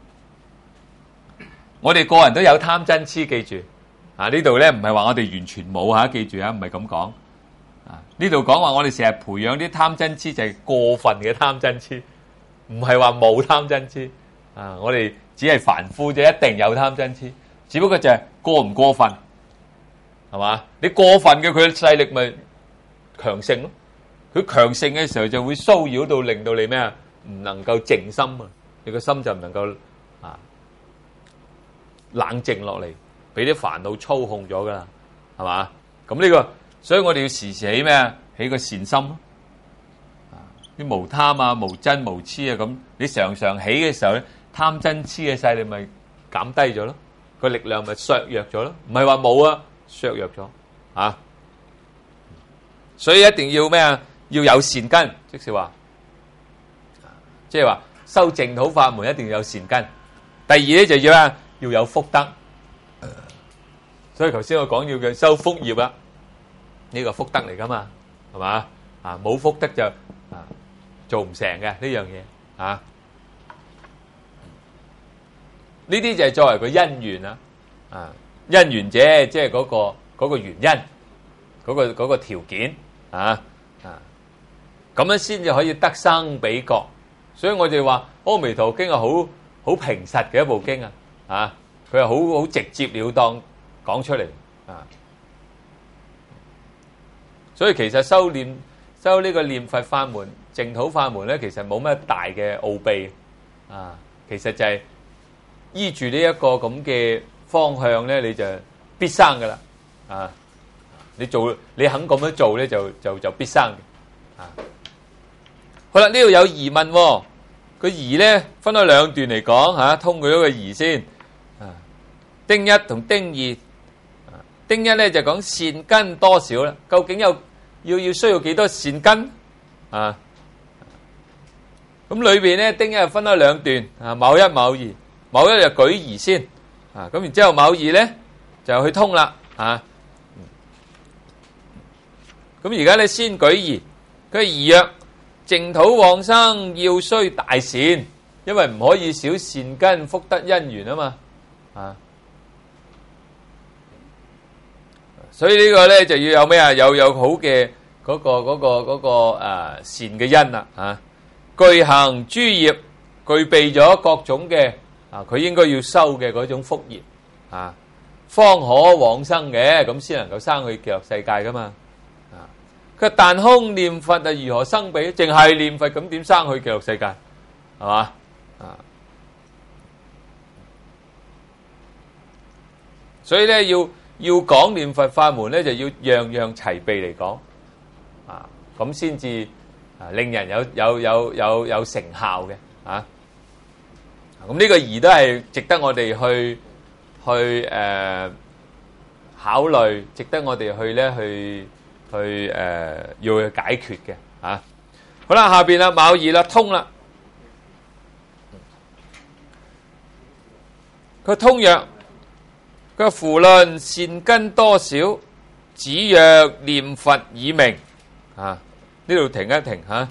我哋個人都有貪瞋痴，記住啊！呢度咧唔係話我哋完全冇嚇，記住啊，唔係咁講啊！呢度講話我哋成日培養啲貪瞋痴，就係過分嘅貪瞋痴，唔係話冇貪瞋痴啊！我哋只係凡夫啫，一定有貪瞋痴，只不過就係過唔過分，係嘛？你過分嘅，佢嘅勢力咪強盛咯。佢強盛嘅時候就會騷擾到，令到你咩啊？唔能夠靜心啊！你個心就唔能夠冷靜落嚟，俾啲煩惱操控咗噶啦，係嘛？咁呢個，所以我哋要時時起咩啊？起個善心咯，啲無貪啊、無瞋無痴啊，咁你常常起嘅時候咧，貪瞋痴嘅勢力咪減低咗咯，個力量咪削弱咗咯，唔係話冇啊，削弱咗啊！所以一定要咩啊？要有善根，即係話修淨土法門一定要有善根。第二咧就要有福德。所以頭先我講要嘅修福業啦，呢個福德嚟噶嘛，係嘛？啊，冇福德就做唔成嘅呢樣嘢啊。呢啲就係作為個因緣啦，啊，因緣者即係嗰個原因，嗰個條件啊。咁樣先至可以得生彼國，所以我哋話《阿彌陀經》係好平實嘅一部經啊！佢係好直接了當講出嚟啊！所以其實修呢個念佛法門、淨土法門咧，其實冇乜大嘅奧秘啊！其實就係依住呢一個咁嘅方向咧，你就必生噶啦啊！你肯咁樣做咧，就必生嘅啊！好啦，呢度有疑問喎，個疑咧分開兩段嚟講嚇，通過咗個疑先。丁一同丁二，丁一咧就講善根多少啦，究竟要需要幾多善根啊？咁裏邊咧，丁一分開兩段啊，某一某二，某一就舉疑先啊，咁然之後某二咧就去通啦啊。咁而家咧先舉疑，佢疑曰：淨土往生要須大善，因為唔可以少善根福德因緣啊嘛，啊，所以呢個咧就要有咩啊？有好嘅嗰個善嘅因啦，啊，具行諸業，具備咗各種嘅啊，佢應該要修嘅嗰種福業啊， 方可往生嘅，咁先能夠生去極樂世界噶嘛。佢話但空念佛啊，如何生彼？淨係念佛咁點生去極樂世界？係嘛？所以咧要講念佛法門咧，就要樣樣齊備嚟講，咁先至令人有成效嘅，咁呢個儀都係值得我哋去考慮，值得我哋要去解決嘅，好啦，下邊啦，卯二啦，通啦，佢通曰。佢夫論善根多少，只若念佛已明。呢度停一停吓。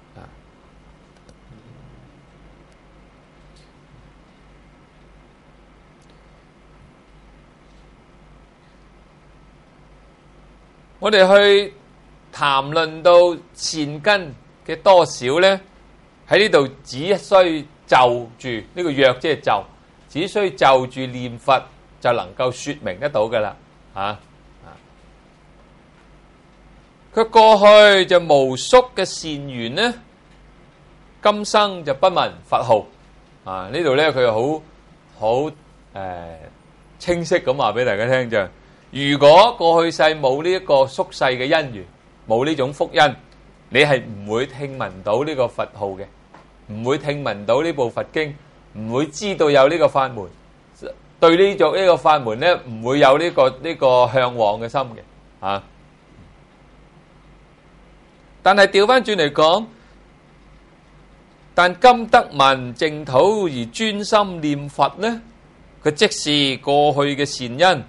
我哋去談論到善根嘅多少咧，喺呢度只需就住呢個若，即係就，只需就住念佛。就能夠說明得到嘅啦，佢過去就無宿嘅善緣呢，今生就不聞佛號，呢度咧佢好清晰咁話俾大家聽就，如果過去世冇呢一個宿世嘅因緣，冇呢種福因，你係唔會聽聞到呢個佛號嘅，唔會聽聞到呢部佛經，唔會知道有呢個法門。對呢個法門咧，唔會有呢個向往嘅心嘅，但係調翻轉嚟講，但今得聞淨土而專心念佛咧，佢即是過去嘅善因，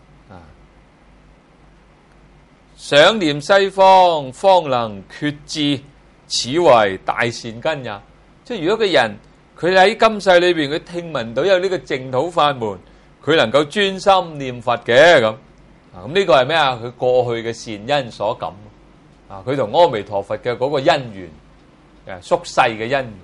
想念西方，方能決志，此為大善根也。即係如果個人，佢喺今世裏邊，佢聽聞到有呢個淨土法門，佢能夠專心念佛嘅咁，呢個係咩啊？佢過去嘅善因所感，佢同阿彌陀佛嘅嗰個因緣，宿世嘅因緣，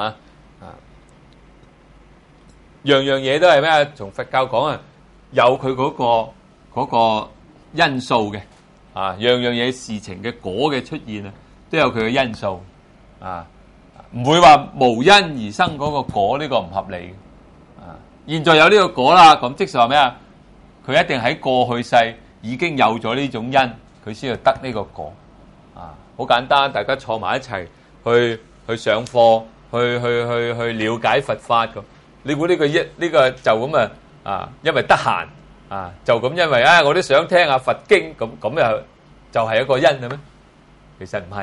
樣樣嘢都係咩啊？從佛教講啊，有佢嗰個因素嘅，樣樣嘢事情嘅果嘅出現啊，都有佢嘅因素，唔會話無因而生嗰個果，呢個唔合理嘅。現在有呢個果啦，咁即係話咩啊？佢一定喺過去世已經有咗呢種因，佢先要得呢個果。好簡單，大家坐埋一齊去上課，去了解佛法咁。你估呢個就咁因為得閒就咁因為我都想聽下佛經，咁又就係一個因嘅咩？其實唔係，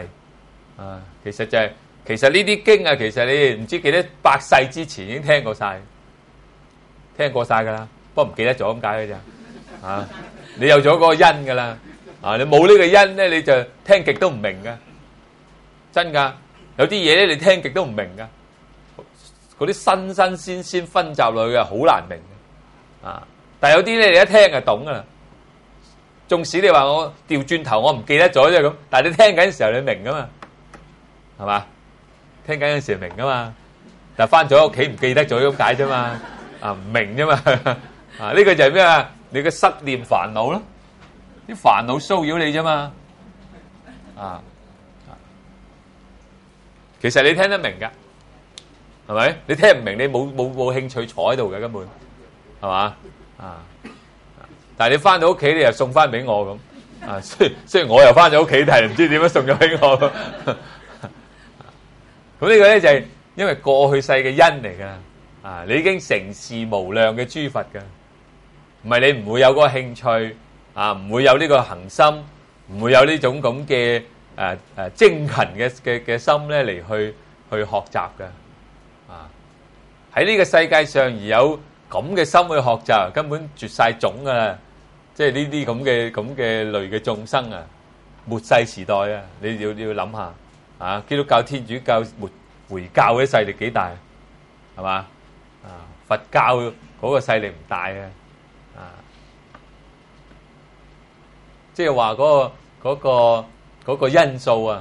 其實呢啲經其實你唔知幾多百世之前已經聽過晒噶啦，不過唔記得咗咁解嘅咋，你有咗嗰個因噶啦，你冇呢個因咧，你就聽極都唔明噶，真噶，有啲嘢咧你聽極都唔明噶，嗰啲新鮮分集落去嘅好難明嘅，但係有啲咧你一聽就懂噶啦，縱使你話我調轉頭我唔記得咗啫咁，但係你聽緊嘅時候你明噶嘛，係嘛？聽緊嗰陣時明噶嘛，但係翻咗屋企唔記得咗咁解啫嘛，唔明啫嘛，呢個就係咩啊？你嘅失念煩惱咯，啲煩惱騷擾你啫嘛，其實你聽得明噶，係咪？你聽唔明，你冇興趣坐喺度嘅根本，係嘛？但係你翻到屋企，你又送翻俾我咁，雖然我又翻咗屋企，但係唔知點樣送咗俾我。咁呢個咧就係因為過去世嘅因嚟噶，你已經成事無量嘅諸佛噶，唔係你唔會有嗰個興趣，唔會有呢個恒心，唔會有呢種咁嘅精勤嘅心咧嚟去學習噶，喺呢個世界上而有咁嘅心去學習，根本絕晒種噶啦，即係呢啲咁嘅類嘅眾生啊，末世時代啊，你要諗下。基督教、天主教、回教嗰啲勢力幾大，係嘛？佛教嗰個勢力唔大嘅，即係話嗰個因素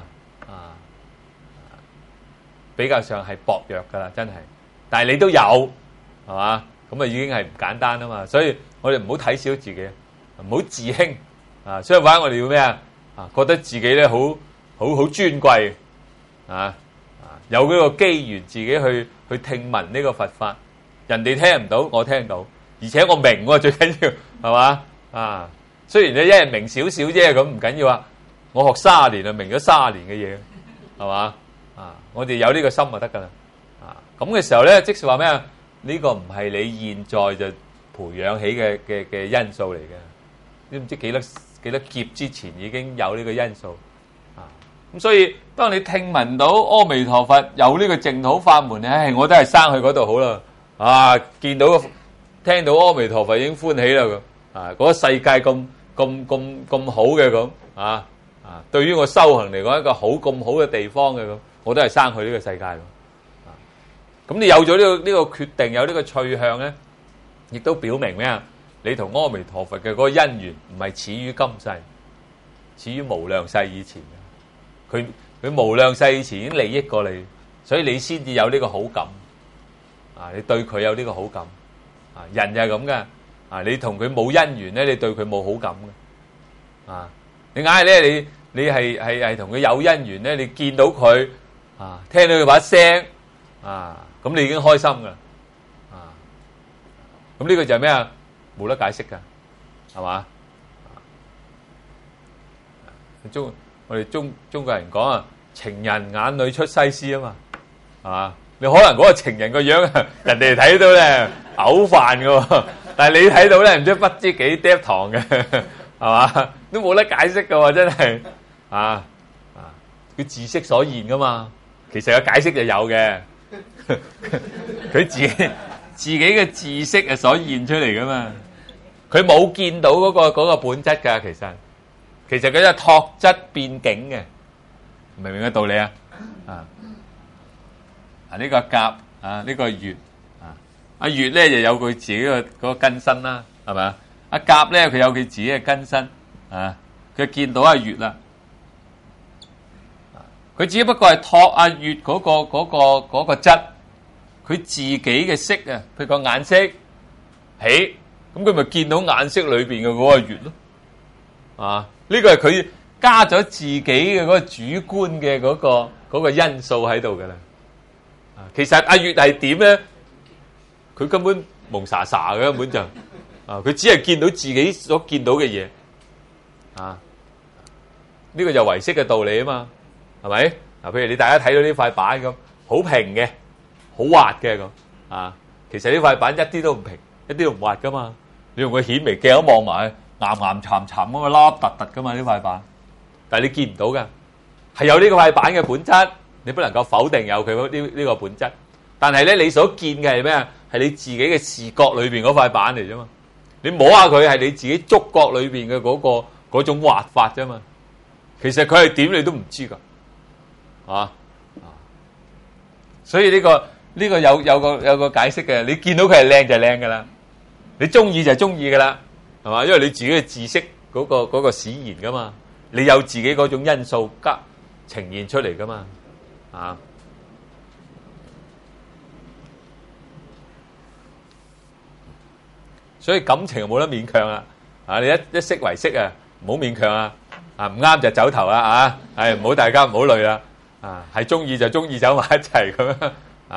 比較上係薄弱噶啦，真係。但係你都有，係嘛？ 咁啊已經係唔簡單啊嘛。所以我哋唔好睇小自己，唔好自輕啊。相反，我哋要咩啊？覺得自己咧好尊貴啊！有嗰個機緣自己去聽聞呢個佛法，人哋聽唔到，我聽到，而且我明喎，最緊要係嘛啊？雖然你一日明少少啫，咁唔緊要啊！我學30年啊，明咗30年嘅嘢，係嘛啊？我哋有呢個心就得噶啦啊！咁嘅時候咧，即是話咩啊？呢個唔係你現在就培養起嘅因素嚟嘅，你唔知幾多劫之前已經有呢個因素啊！咁所以當你聽聞到阿彌陀佛有呢個淨土法門咧，我都係生去嗰度好啦啊！見到聽到阿彌陀佛已經歡喜啦咁啊！嗰個世界咁好嘅咁啊！對於我修行嚟講，一個咁好嘅地方嘅咁，我都係生去呢個世界咯。咁你有咗呢個決定，有呢個趣向咧，亦都表明咩啊？你同阿彌陀佛嘅嗰個因緣唔係始於今世，始於無量世以前嘅。佢無量世以前已經利益過你，所以你先至有呢個好感。你對佢有呢個好感。人就係咁噶。你同佢冇因緣咧，你對佢冇好感嘅。你硬係咧，你係同佢有因緣咧，你見到佢聽到佢把聲咁你已經開心噶啦。咁呢個就係咩啊？冇得解釋噶，係嘛？我哋中國人講啊，情人眼裏出西施啊嘛，係嘛？你可能嗰個情人個樣，人哋睇到咧嘔飯噶，但係你睇到咧唔知不知幾嗒糖嘅，係嘛？都冇得解釋噶，真係佢自色所現噶嘛。其實個解釋就有嘅，佢自己嘅自色係所現出嚟噶嘛。佢冇見到嗰個本質噶，其實佢就託質變境嘅，明唔明個道理啊？呢個甲呢個乙阿乙咧就有佢自己嘅嗰個根身啦，係咪啊？阿甲咧佢有佢自己嘅根身佢見到阿乙啦，佢只不過係託阿乙嗰個質，佢自己嘅色啊，譬如個眼色起，咁佢咪見到眼色裏邊嘅嗰個乙咯。呢個係佢加咗自己嘅嗰個主觀嘅嗰個因素喺度噶啦。其實阿乙係點咧？佢根本蒙查查嘅，根本就佢只係見到自己所見到嘅嘢呢個就唯識嘅道理啊嘛，係咪？譬如你大家睇到呢塊板咁，好平嘅，好滑嘅咁其實呢塊板一啲都唔平，一啲都唔滑噶嘛。你用個顯微鏡一望埋，岩岩沉沉咁啊，凹凸凸噶嘛呢塊板，但係你見唔到噶，係有呢個塊板嘅本質，你不能夠否定有佢呢個本質。但係咧，你所見嘅係咩啊？係你自己嘅視覺裏邊嗰塊板嚟啫嘛。你摸下佢係你自己觸覺裏邊嘅嗰種滑法啫嘛。其實佢係點你都唔知噶，所以呢個有個解釋嘅。你見到佢係靚就係靚噶啦，你中意就係中意噶啦，係嘛？因為你自己嘅知識嗰個使然噶嘛，你有自己嗰種因素呈現出嚟噶嘛，所以感情冇得勉強啦，你一識為識啊，唔好勉強啊，唔啱就走頭啦，係唔好大家唔好累啦，係中意就中意走埋一齊咁樣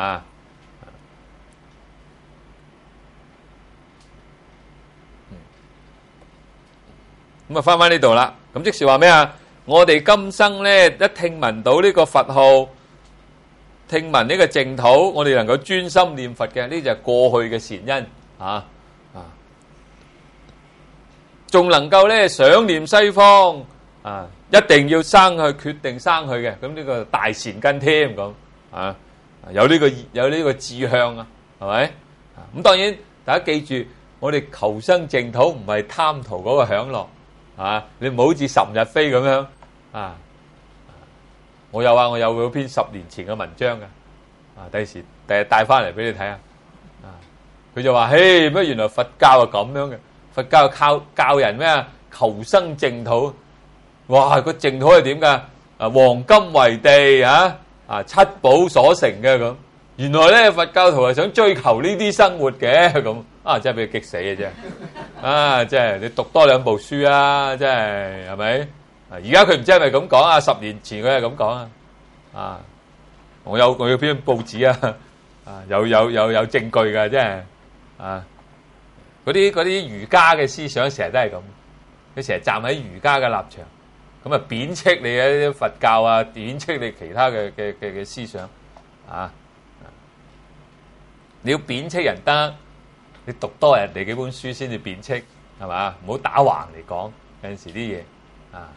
咁啊，翻呢度啦。咁即是話咩啊？我哋今生咧一聽聞到呢個佛號，聽聞呢個淨土，我哋能夠專心念佛嘅，呢就係過去嘅善因仲能夠咧想念西方一定要生去，決定生去嘅，咁呢個大善根添咁有呢個志向啊，係咪？咁當然大家記住，我哋求生淨土唔係貪圖嗰個享樂你唔好好似岑日飛咁樣我有嗰篇10年前嘅文章嘅第日帶翻嚟俾你睇下佢就話嘿乜原來佛教係咁樣嘅。佛教教人咩啊？求生淨土，哇！個淨土係點噶？黃金為地七寶所成嘅咁原來咧佛教徒係想追求呢啲生活嘅咁啊，真係俾佢激死嘅啫！啊，即係你讀多兩部書啊，真係係咪？而家佢唔知係咪咁講啊？10年前佢係咁講啊！啊，我有篇報紙啊，啊有證據㗎，真係啊！嗰啲儒家嘅思想成日都係咁，佢成日站喺儒家嘅立場，咁啊貶斥你嘅佛教啊，貶斥你其他嘅思想啊！你要貶斥人得，你讀多人哋幾本書先至貶斥，係嘛？唔好打橫嚟講，有陣時啲嘢啊！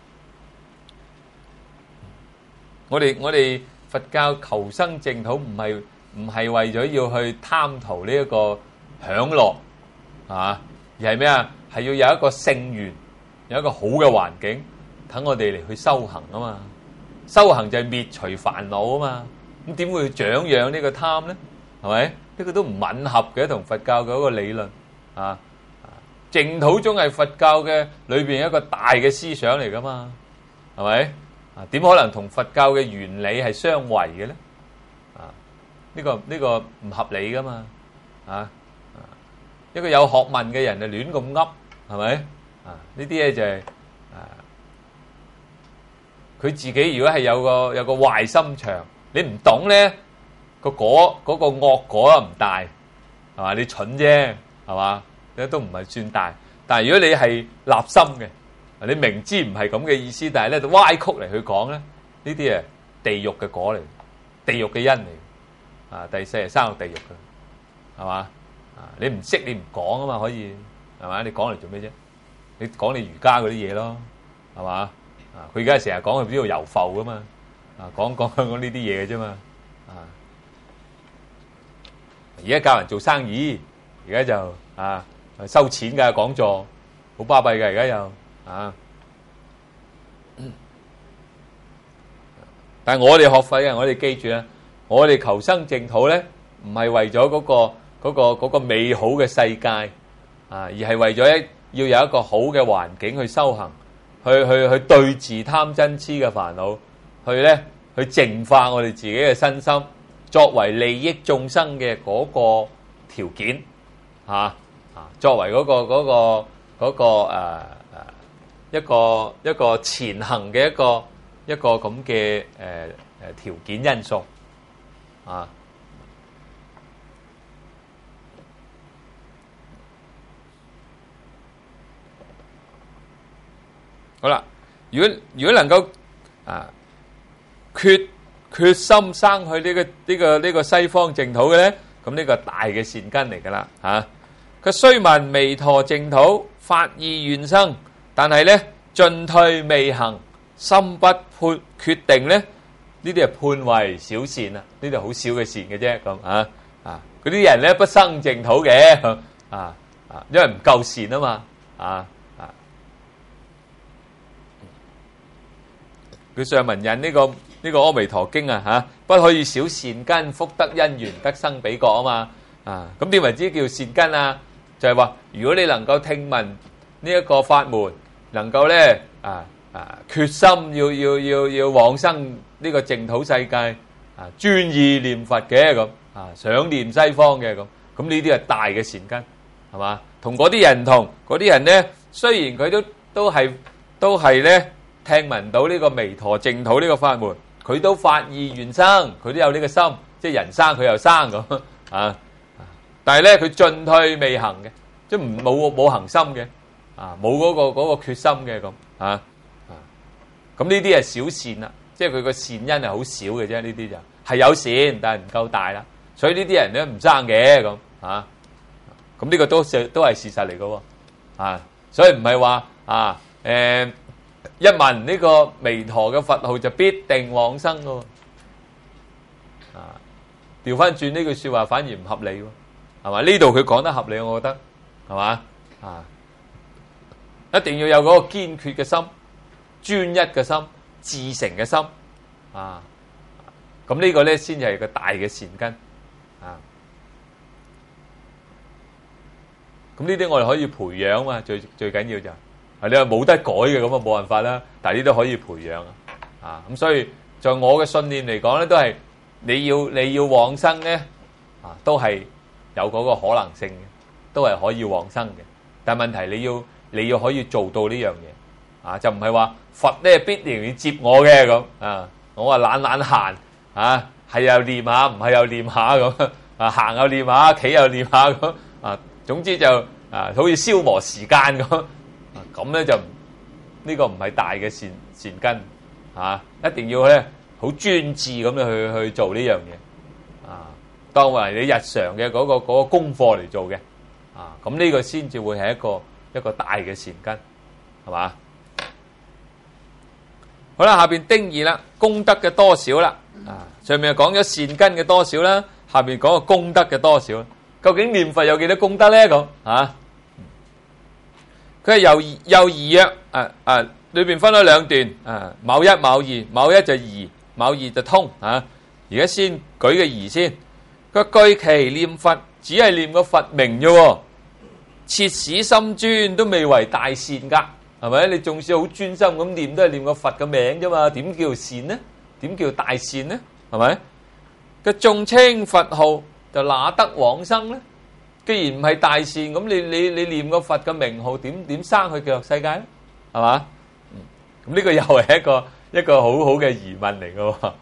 我哋佛教求生淨土唔係為咗要去貪圖呢一個享樂啊，而係咩啊？係要有一個聖緣，有一個好嘅環境，等我哋嚟去修行啊嘛！修行就係滅除煩惱啊嘛！咁點會長養呢個貪咧？係咪？呢個都唔吻合嘅，同佛教嘅嗰個理論啊！淨土宗係佛教嘅裏邊一個大嘅思想嚟噶嘛？係咪？啊，點可能同佛教嘅原理係相違嘅咧？啊，呢個唔合理噶嘛？啊，一個有學問嘅人就亂咁噏，係咪？啊，呢啲咧就係佢自己如果係有個壞心腸，你唔懂咧，嗰個惡果啊唔大，係嘛？你蠢啫，係嘛？都唔係算大。但係如果你係立心嘅，你明知唔係咁嘅意思，但係咧就歪曲嚟去講咧，呢啲係地獄嘅果嚟，地獄嘅因嚟，啊第四係生落地獄嘅，係嘛？啊你唔識你唔講啊嘛，可以係嘛？你講嚟做咩啫？你講你儒家嗰啲嘢咯，係嘛？啊佢而家成日講去邊度遊浮噶嘛，啊講呢啲嘢嘅啫嘛，啊而家教人做生意，而家就啊收錢㗎講座，好巴閉㗎而家又。啊！但係我哋學佛嘅，我哋記住咧，我哋求生淨土咧，唔係為咗嗰個美好嘅世界啊，而係為咗要有一個好嘅環境去修行，去對治貪嗔痴嘅煩惱，去淨化我哋自己嘅身心，作為利益眾生嘅嗰個條件啊，作為嗰個一個前行嘅一個咁嘅條件因素啊。好啦，如果能夠決心生去呢個西方淨土嘅咧，咁呢個大嘅善根嚟噶啦嚇。佢雖聞彌陀淨土，發意願生。但係咧進退未行，心不決定咧，呢啲係判為小善啦，呢啲好少嘅善嘅啫咁啊！嗰啲人咧不生淨土嘅因為唔夠善啊嘛佢上文引呢個阿彌陀經不可以少善根，福德因緣得生彼國啊嘛咁點為之叫善根啊？就係話如果你能夠聽聞呢一個法門，能夠咧決心要往生呢個淨土世界專意念佛嘅咁想念西方嘅咁呢啲係大嘅善根係嘛？同嗰啲人唔同，嗰啲人咧雖然佢都係咧聽聞到呢個彌陀淨土呢個法門，佢都發意願生，佢都有呢個心，即係人生佢又生咁但係咧佢進退未行嘅，即係冇行心嘅。冇嗰個決心嘅咁咁呢啲係小善啦，即係佢個善因係好少嘅啫，呢啲就係有善，但係唔夠大啦，所以呢啲人咧唔生嘅咁咁呢個都係事實嚟嘅所以唔係話一聞呢個彌陀嘅佛號就必定往生嘅調翻轉呢句說話反而唔合理喎，係嘛？呢度佢講得合理，我覺得係嘛一定要有嗰個堅決嘅心、專一嘅心、至誠嘅心咁呢個咧先係個大嘅善根咁呢啲我哋可以培養嘛，最緊要就你話冇得改嘅咁冇辦法啦，但係呢啲可以培養咁所以在我嘅信念嚟講咧，都係你要往生咧，都係有嗰個可能性嘅，都係可以往生嘅。但係問題你要可以做到呢樣嘢，就唔係話佛咧必定要接我嘅咁我話懶閒係又念下，唔係又念下咁行又念下，企又念下咁總之就好似消磨時間咁咧就呢個唔係大嘅善根一定要咧好專注咁樣去做呢樣嘢當為你日常嘅嗰個功課嚟做嘅咁呢個先至會係一個大嘅善根，係嘛？好啦，下邊丁2啦，功德嘅多少啦上面講咗善根嘅多少啦，下邊講個功德嘅多少，究竟念佛有幾多功德咧？咁佢係又儀曰裏邊分咗兩段某一某二，某一就儀，某二就通而家先舉嘅儀先，佢據其念佛只係念個佛名啫，切使心專都未為大善噶，係咪？你仲是好專心咁念，都係念個佛嘅名啫嘛，點叫善呢？點叫大善呢？係咪？佢眾稱佛號就哪得往生呢？既然唔係大善，咁你念個佛嘅名號，點生去極樂世界咧？係嘛？咁呢個又係一個好好嘅疑問嚟嘅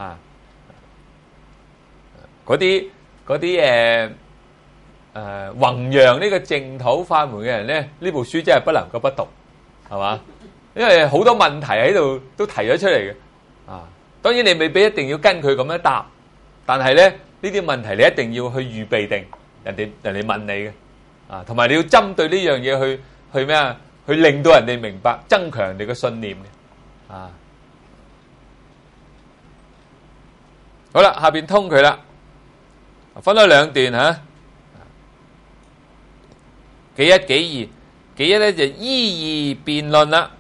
嗰啲弘揚呢個淨土法門嘅人咧，呢部書真係不能夠不讀，係嘛？因為好多問題喺度都提咗出嚟嘅當然你未必一定要跟佢咁樣答，但係咧呢啲問題你一定要去預備定，人哋問你嘅同埋你要針對呢樣嘢去咩啊？去令到人哋明白，增強人哋嘅信念嘅好啦，下邊通佢啦，分咗兩段幾一幾二，幾一咧就依義辯論啦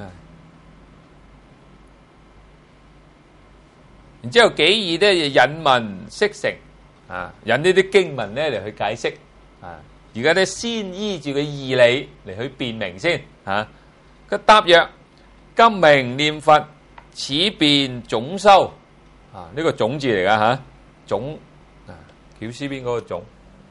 然之後幾二咧就引文釋成引呢啲經文咧嚟去解釋而家咧先依住個義理嚟去辯明先佢答曰：今名念佛，此辯總修呢個總字嚟噶總絞絲邊嗰個總，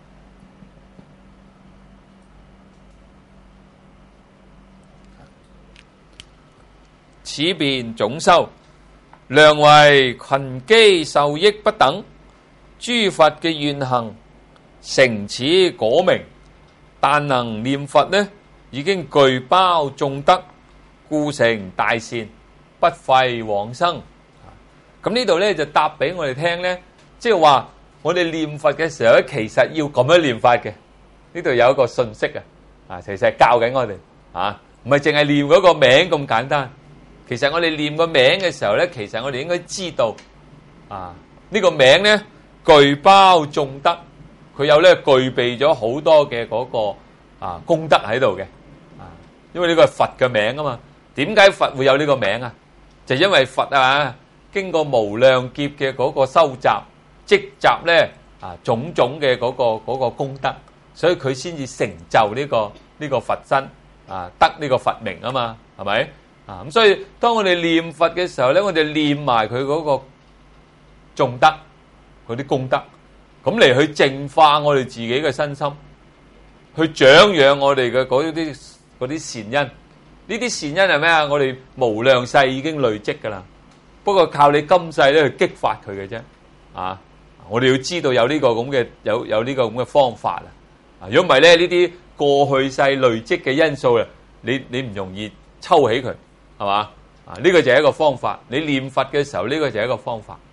此辯總修，良為群機受益不等，諸佛嘅願行成此果名，但能念佛呢，已經具包眾德，故成大善，不廢往生。咁呢度咧就答俾我哋聽咧，即係話我哋念佛嘅時候咧，其實要咁樣念法嘅。呢度有一個信息其實係教緊我哋唔係淨係念嗰個名咁簡單。其實我哋念個名嘅時候咧，其實我哋應該知道呢個名咧具包眾德，佢有咧具備咗好多嘅嗰個功德喺度嘅因為呢個係佛嘅名啊嘛。點解佛會有呢個名啊？就因為佛經過無量劫嘅嗰個收集積集咧種種嘅嗰個功德，所以佢先至成就呢個佛身得呢個佛名啊嘛，係咪咁？所以當我哋念佛嘅時候咧，我哋念埋佢嗰個眾德嗰啲功德，咁嚟去淨化我哋自己嘅身心，去長養我哋嘅嗰啲善因。呢啲善因係咩啊？我哋無量世已經累積噶啦，不過靠你今世咧去激發佢嘅啫我哋要知道有呢個咁嘅有呢個咁嘅方法如果唔係咧，呢啲過去世累積嘅因素你唔容易抽起佢，係嘛呢個就係一個方法。你念佛嘅時候，呢個就係一個方法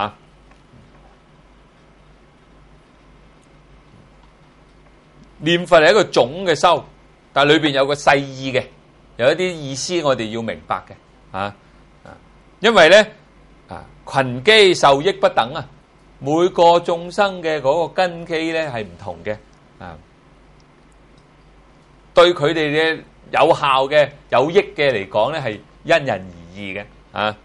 念佛係一個總嘅修，但係裏邊有個細意嘅，有一啲意思我哋要明白嘅因為咧群機受益不等每個眾生嘅嗰個根基咧係唔同嘅對佢哋嘅有效嘅有益嘅嚟講咧係因人而異嘅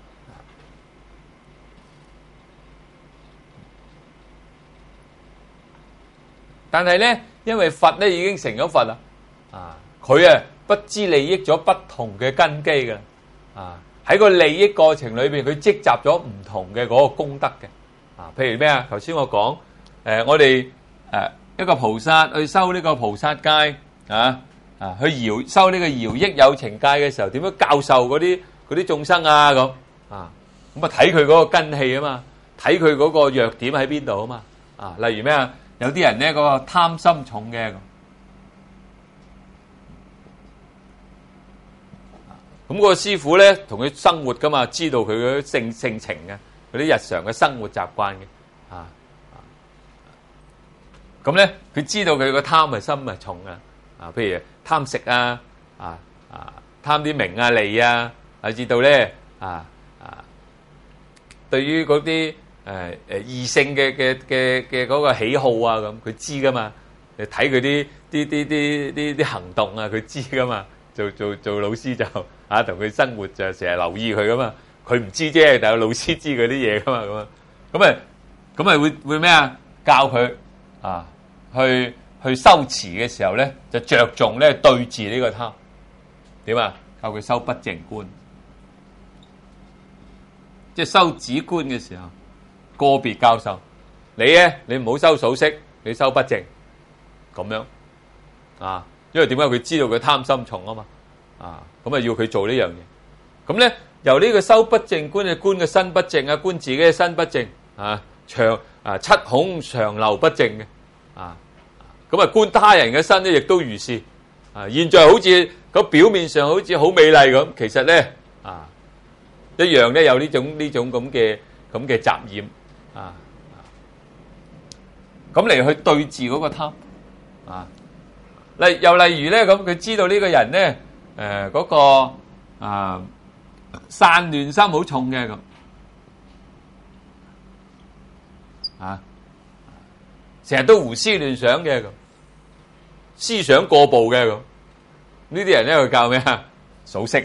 但係咧，因為佛咧已經成咗佛啦佢不知利益咗不同嘅根基嘅喺個利益過程裏邊，佢積集咗唔同嘅嗰個功德嘅譬如咩啊？頭先我講我哋一個菩薩去修呢個菩薩戒去修呢個饒益有情戒嘅時候，點樣教授嗰啲眾生啊咁咁睇佢嗰個根器啊嘛，睇佢嗰個弱點喺邊度啊嘛例如咩啊？有啲人咧嗰個貪心重嘅咁嗰個師傅咧同佢生活噶嘛，知道佢嗰啲性情嘅嗰啲日常嘅生活習慣嘅咁咧佢知道佢個貪係心係重譬如貪食貪啲名利以至到咧對於嗰啲異性嘅嗰個喜好咁，佢知噶嘛？你睇佢啲行動佢知噶嘛？做老師就同佢生活就成日留意佢噶嘛？佢唔知啫，但係老師知佢啲嘢噶嘛？咁咪會咩啊？教佢去修持嘅時候咧，就着重咧對治呢個貪點啊？教佢修不淨觀，即係修止觀嘅時候，個別教授你唔好修數息，你修不淨咁樣因為點解佢知道佢貪心重啊嘛咁要佢做呢樣嘢。咁咧由呢個修不淨觀嘅觀嘅身不淨觀自己嘅身不淨七孔長流不淨嘅咁觀他人嘅身咧，亦都如是現在好似個表面上好似好美麗咁，其實咧一樣咧有呢種咁嘅雜染咁嚟去對治嗰個貪又例如咧咁，佢知道呢個人咧嗰個散亂心好重嘅咁成日都胡思亂想嘅咁，思想過步嘅咁，呢啲人咧佢教咩數息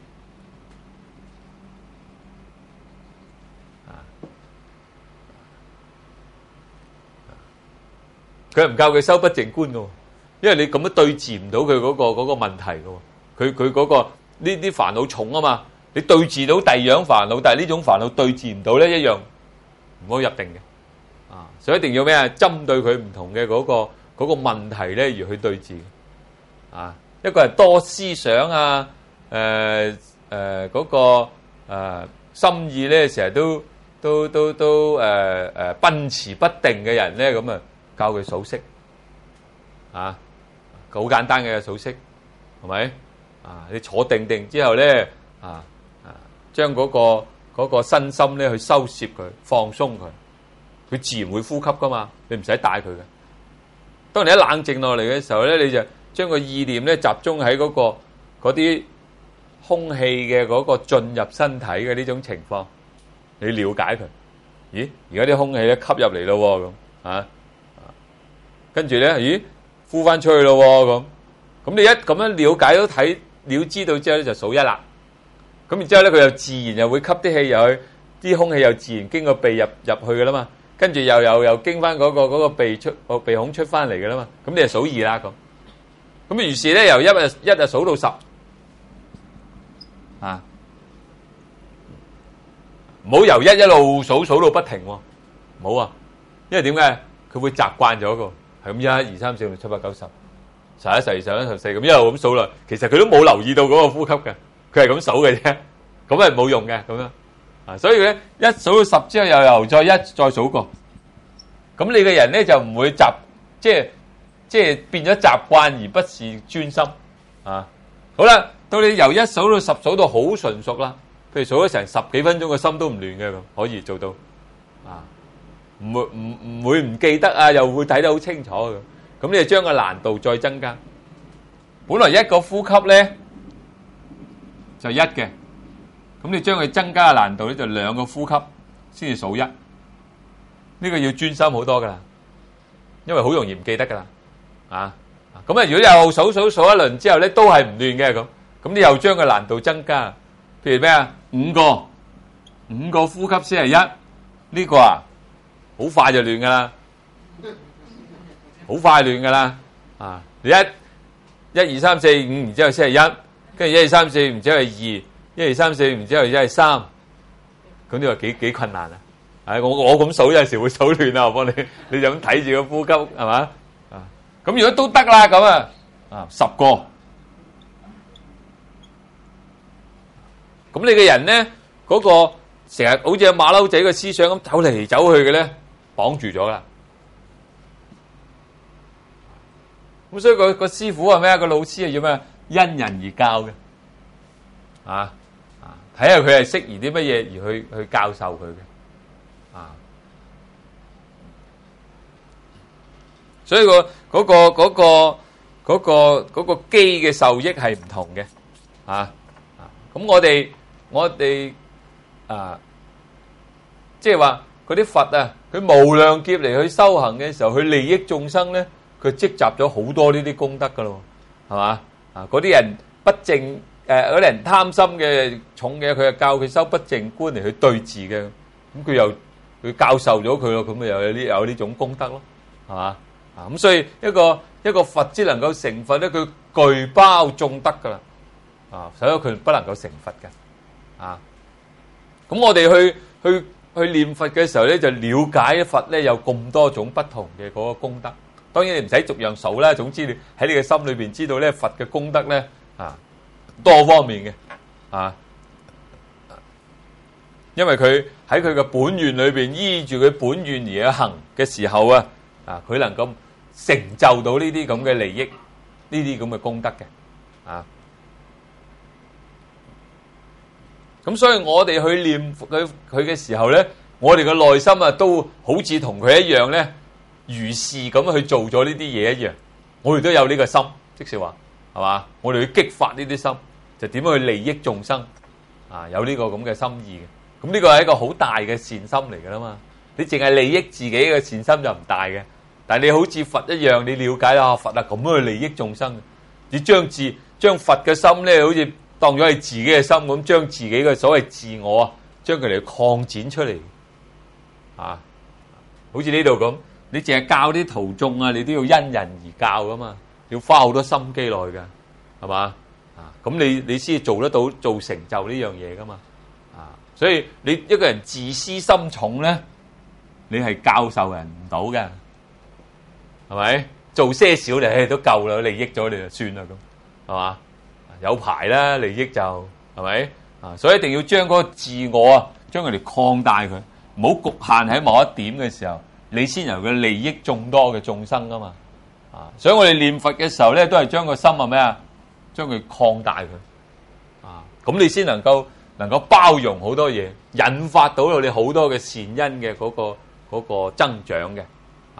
佢唔教佢修不淨觀嘅，因為你咁樣對治唔到佢嗰個問題嘅，佢嗰個呢啲煩惱重啊嘛，你對治到第二樣煩惱，但係呢種煩惱對治唔到咧，一樣唔好入定嘅，所以一定要咩針對佢唔同嘅嗰個問題咧而去對治一個係多思想嗰個心意咧成日都奔馳不定嘅人咧，咁教佢數息好簡單嘅數息係咪你坐定之後咧將嗰個身心咧去收攝佢，放鬆佢，佢自然會呼吸噶嘛，你唔使帶佢嘅。當你一冷靜落嚟嘅時候咧，你就將個意念咧集中喺嗰啲空氣嘅嗰個進入身體嘅呢種情況，你了解佢。咦，而家啲空氣咧吸入嚟咯咁跟住咧，咦，呼翻出去咯咁你一咁樣了解到了知道之後咧，就數一啦。咁然之後咧，佢又自然又會吸啲氣入去，啲空氣又自然經過鼻入去噶啦嘛。跟住又經翻嗰個鼻孔出翻嚟噶啦嘛。咁你就數2啦咁於是咧由一數到10唔好由一路數到不停唔好因為點解？佢會習慣咗個係咁1、2、3、4、5、6、7、8、9、10、11、12、13、14咁一路咁數啦。其實佢都冇留意到嗰個呼吸嘅，佢係咁數嘅啫。咁係冇用嘅咁樣所以咧一數到10之後又再數過。咁你嘅人咧就唔會即係變咗習慣而不是專心好啦，到你由1數到10數到好純熟啦，譬如數咗成10幾分鐘個心都唔亂嘅咁，可以做到唔會唔記得又會睇得好清楚嘅。咁你就將個難度再增加。本來一個呼吸咧就1嘅，咁你將佢增加嘅難度咧就2個呼吸先至數1。呢個要專心好多噶啦，因為好容易唔記得噶啦咁如果又數一輪之後咧都係唔亂嘅咁你又將個難度增加。譬如咩5個呼吸先係1，呢個好快就亂噶啦，好快亂噶啦你1、2、3、4、5，然之後先係1，跟住1、2、3、4，然之後係2，1、2、3、4，然之後係3，咁你話幾困難我咁數有陣時會數亂啊，我幫你就咁睇住個呼吸係嘛啊？咁如果都得啦咁啊10個，咁你嘅人咧嗰個成日好似馬騮仔嘅思想咁走嚟走去嘅咧，綁住咗啦。咁所以個師傅係咩啊？個老師係要咩？因人而教嘅，睇下佢係適宜啲乜嘢而去教授佢嘅，所以嗰個機嘅受益係唔同嘅，咁我哋即係話嗰啲佛啊，佢無量劫嚟去修行嘅時候，去利益眾生咧，佢積集咗好多呢啲功德噶咯，係嘛？嗰啲人不正嗰啲人貪心嘅重嘅，佢就教佢修不正觀嚟去對治嘅，咁佢教授咗佢咯，咁咪有呢種功德咯，係嘛？咁所以一個佛之能夠成佛咧，佢具包眾德噶啦，所以佢不能夠成佛嘅，咁我哋去念佛嘅時候咧，就了解佛咧有咁多種不同嘅嗰個功德。當然你唔使逐樣數啦，總之你喺你嘅心裏邊知道咧，佛嘅功德咧多方面嘅，因為佢喺佢嘅本願裏邊依住佢本願而去行嘅時候佢能夠成就到呢啲咁嘅利益，呢啲咁嘅功德嘅，咁所以我哋去念佢嘅時候咧，我哋嘅內心都好似同佢一樣咧，如是咁去做咗呢啲嘢一樣，我哋都有呢個心，即是話係嘛，我哋去激發呢啲心，就點樣去利益眾生，有呢個咁嘅心意嘅，咁呢個係一個好大嘅善心嚟噶啦嘛，你淨係利益自己嘅善心就唔大嘅，但係你好似佛一樣，你了解啦，佛咁樣去利益眾生，你將佛嘅心咧，好似當咗係自己嘅心咁，將自己嘅所謂自我將佢哋擴展出嚟，好似呢度咁，你淨係教啲徒眾你都要因人而教噶嘛，要花好多心機落去噶，係嘛？咁你先做得到做成就呢樣嘢噶嘛？所以你一個人自私心重咧，你係教授人唔到嘅，係咪？做些少你都夠啦，利益咗你就算啦咁，係嘛？有排啦，利益就係咪？所以一定要將嗰個自我將佢哋擴大佢，唔好局限喺某一點嘅時候，你先能夠利益眾多嘅眾生噶嘛。所以我哋念佛嘅時候咧，都係將個心咩啊？將佢擴大佢，咁你先能夠包容好多嘢，引發到你好多嘅善因嘅嗰個增長嘅，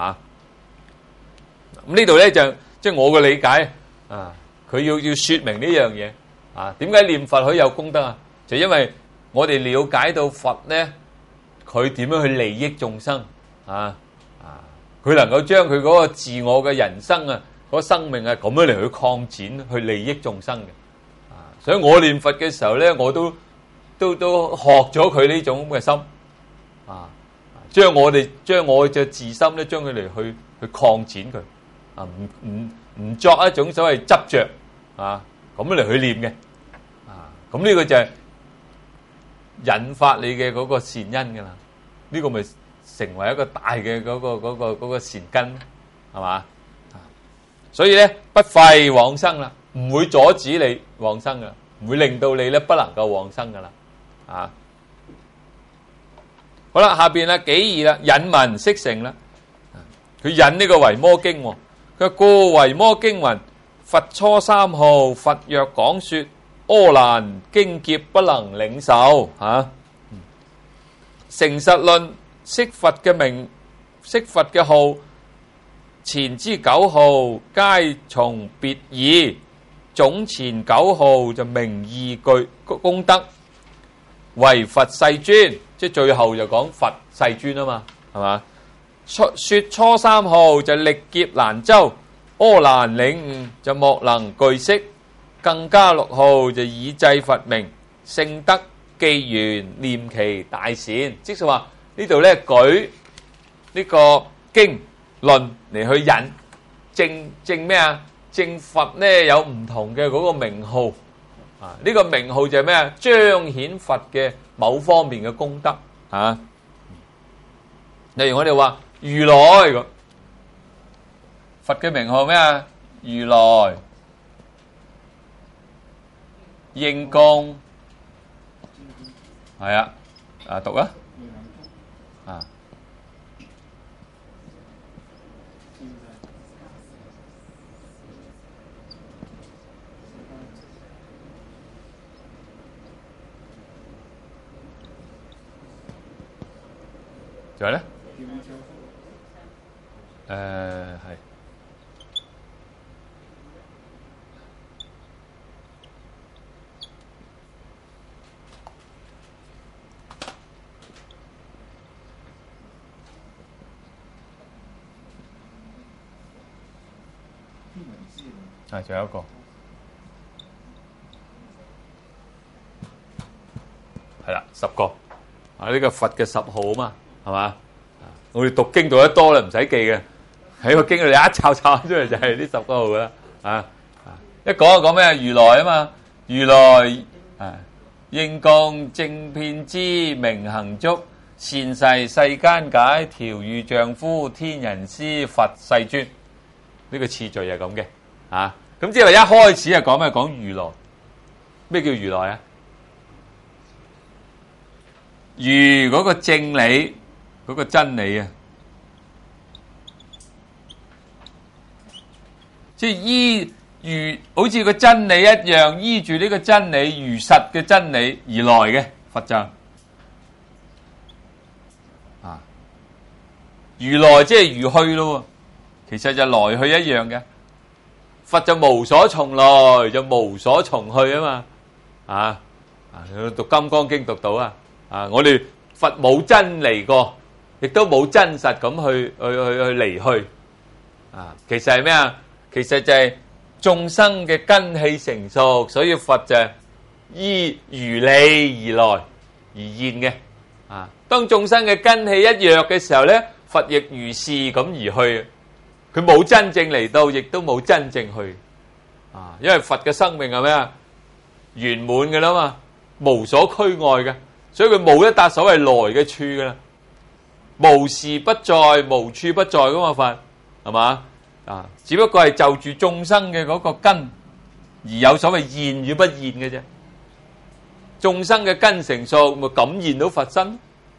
咁呢度咧就即係我嘅理解佢要說明呢樣嘢，點解念佛可以有功德啊？就因為我哋了解到佛咧，佢點樣去利益眾生，佢能夠將佢嗰個自我嘅人生嗰個生命咁樣嚟去擴展，去利益眾生嘅，所以我念佛嘅時候咧，我都學咗佢呢種咁嘅心，將我嘅自心咧，將佢嚟去擴展佢，唔作一種所謂執着，咁樣嚟去念嘅，咁呢個就係引發你嘅嗰個善因噶啦，呢個咪成為一個大嘅嗰個善根，係嘛？所以咧不廢往生啦，唔會阻止你往生噶，唔會令到你咧不能夠往生噶啦，好啦，下邊啦幾二啦，引文釋成啦，佢引呢個維摩經，佢故維摩經云：佛初三號，佛若講說，阿難經劫不能領受。成實論釋佛嘅名，釋佛嘅號，前之9號皆從別義，總前9號就名義具功德，為佛世尊，即係最後就講佛世尊啊嘛，係嘛？說初三號就歷劫難周，阿難領悟就莫能具釋，更加6號就以制佛名，聖德記緣念其大善。即係話呢度咧舉呢個經論嚟去引證咩啊？證佛咧有唔同嘅嗰個名號，呢個名號就係咩啊？彰顯佛嘅某方面嘅功德， 例如我哋話如來咁，佛嘅名號咩啊？如來應供，係啊，讀啊，啊，仲有咧？係。仲有一個，係啦，10個。呢個佛嘅10號啊嘛，係嘛？我哋讀經讀得多啦，唔使記嘅。喺個經裏一抄出嚟就係呢10個號噶啦。一講就講咩？如來啊嘛，如來應供正遍知明行足，善逝世間解，調御丈夫天人師佛世尊。呢個次序係咁嘅。咁即係話一開始係講咩？講如來。咩叫如來啊？如嗰個正理，嗰個真理啊，即係依如好似個真理一樣，依住呢個真理如實嘅真理而來嘅佛像。如來即係如去咯，其實就來去一樣嘅。佛就無所從來，就無所從去啊嘛。讀《金剛經》讀到我哋佛冇真嚟過，亦都冇真實咁去離去。其實係咩啊？其實就係眾生嘅根器成熟，所以佛就依如理而來而現嘅。當眾生嘅根器一弱嘅時候咧，佛亦如是咁而去。佢冇真正嚟到，亦都冇真正去。因為佛嘅生命係咩啊？圓滿嘅啦嘛，無所拘礙嘅，所以佢冇一笪所謂來嘅處噶啦，無時不在，無處不在噶嘛，佛係嘛？只不過係就住眾生嘅嗰個根而有所謂現與不現嘅啫。眾生嘅根成熟，咪感現到佛身。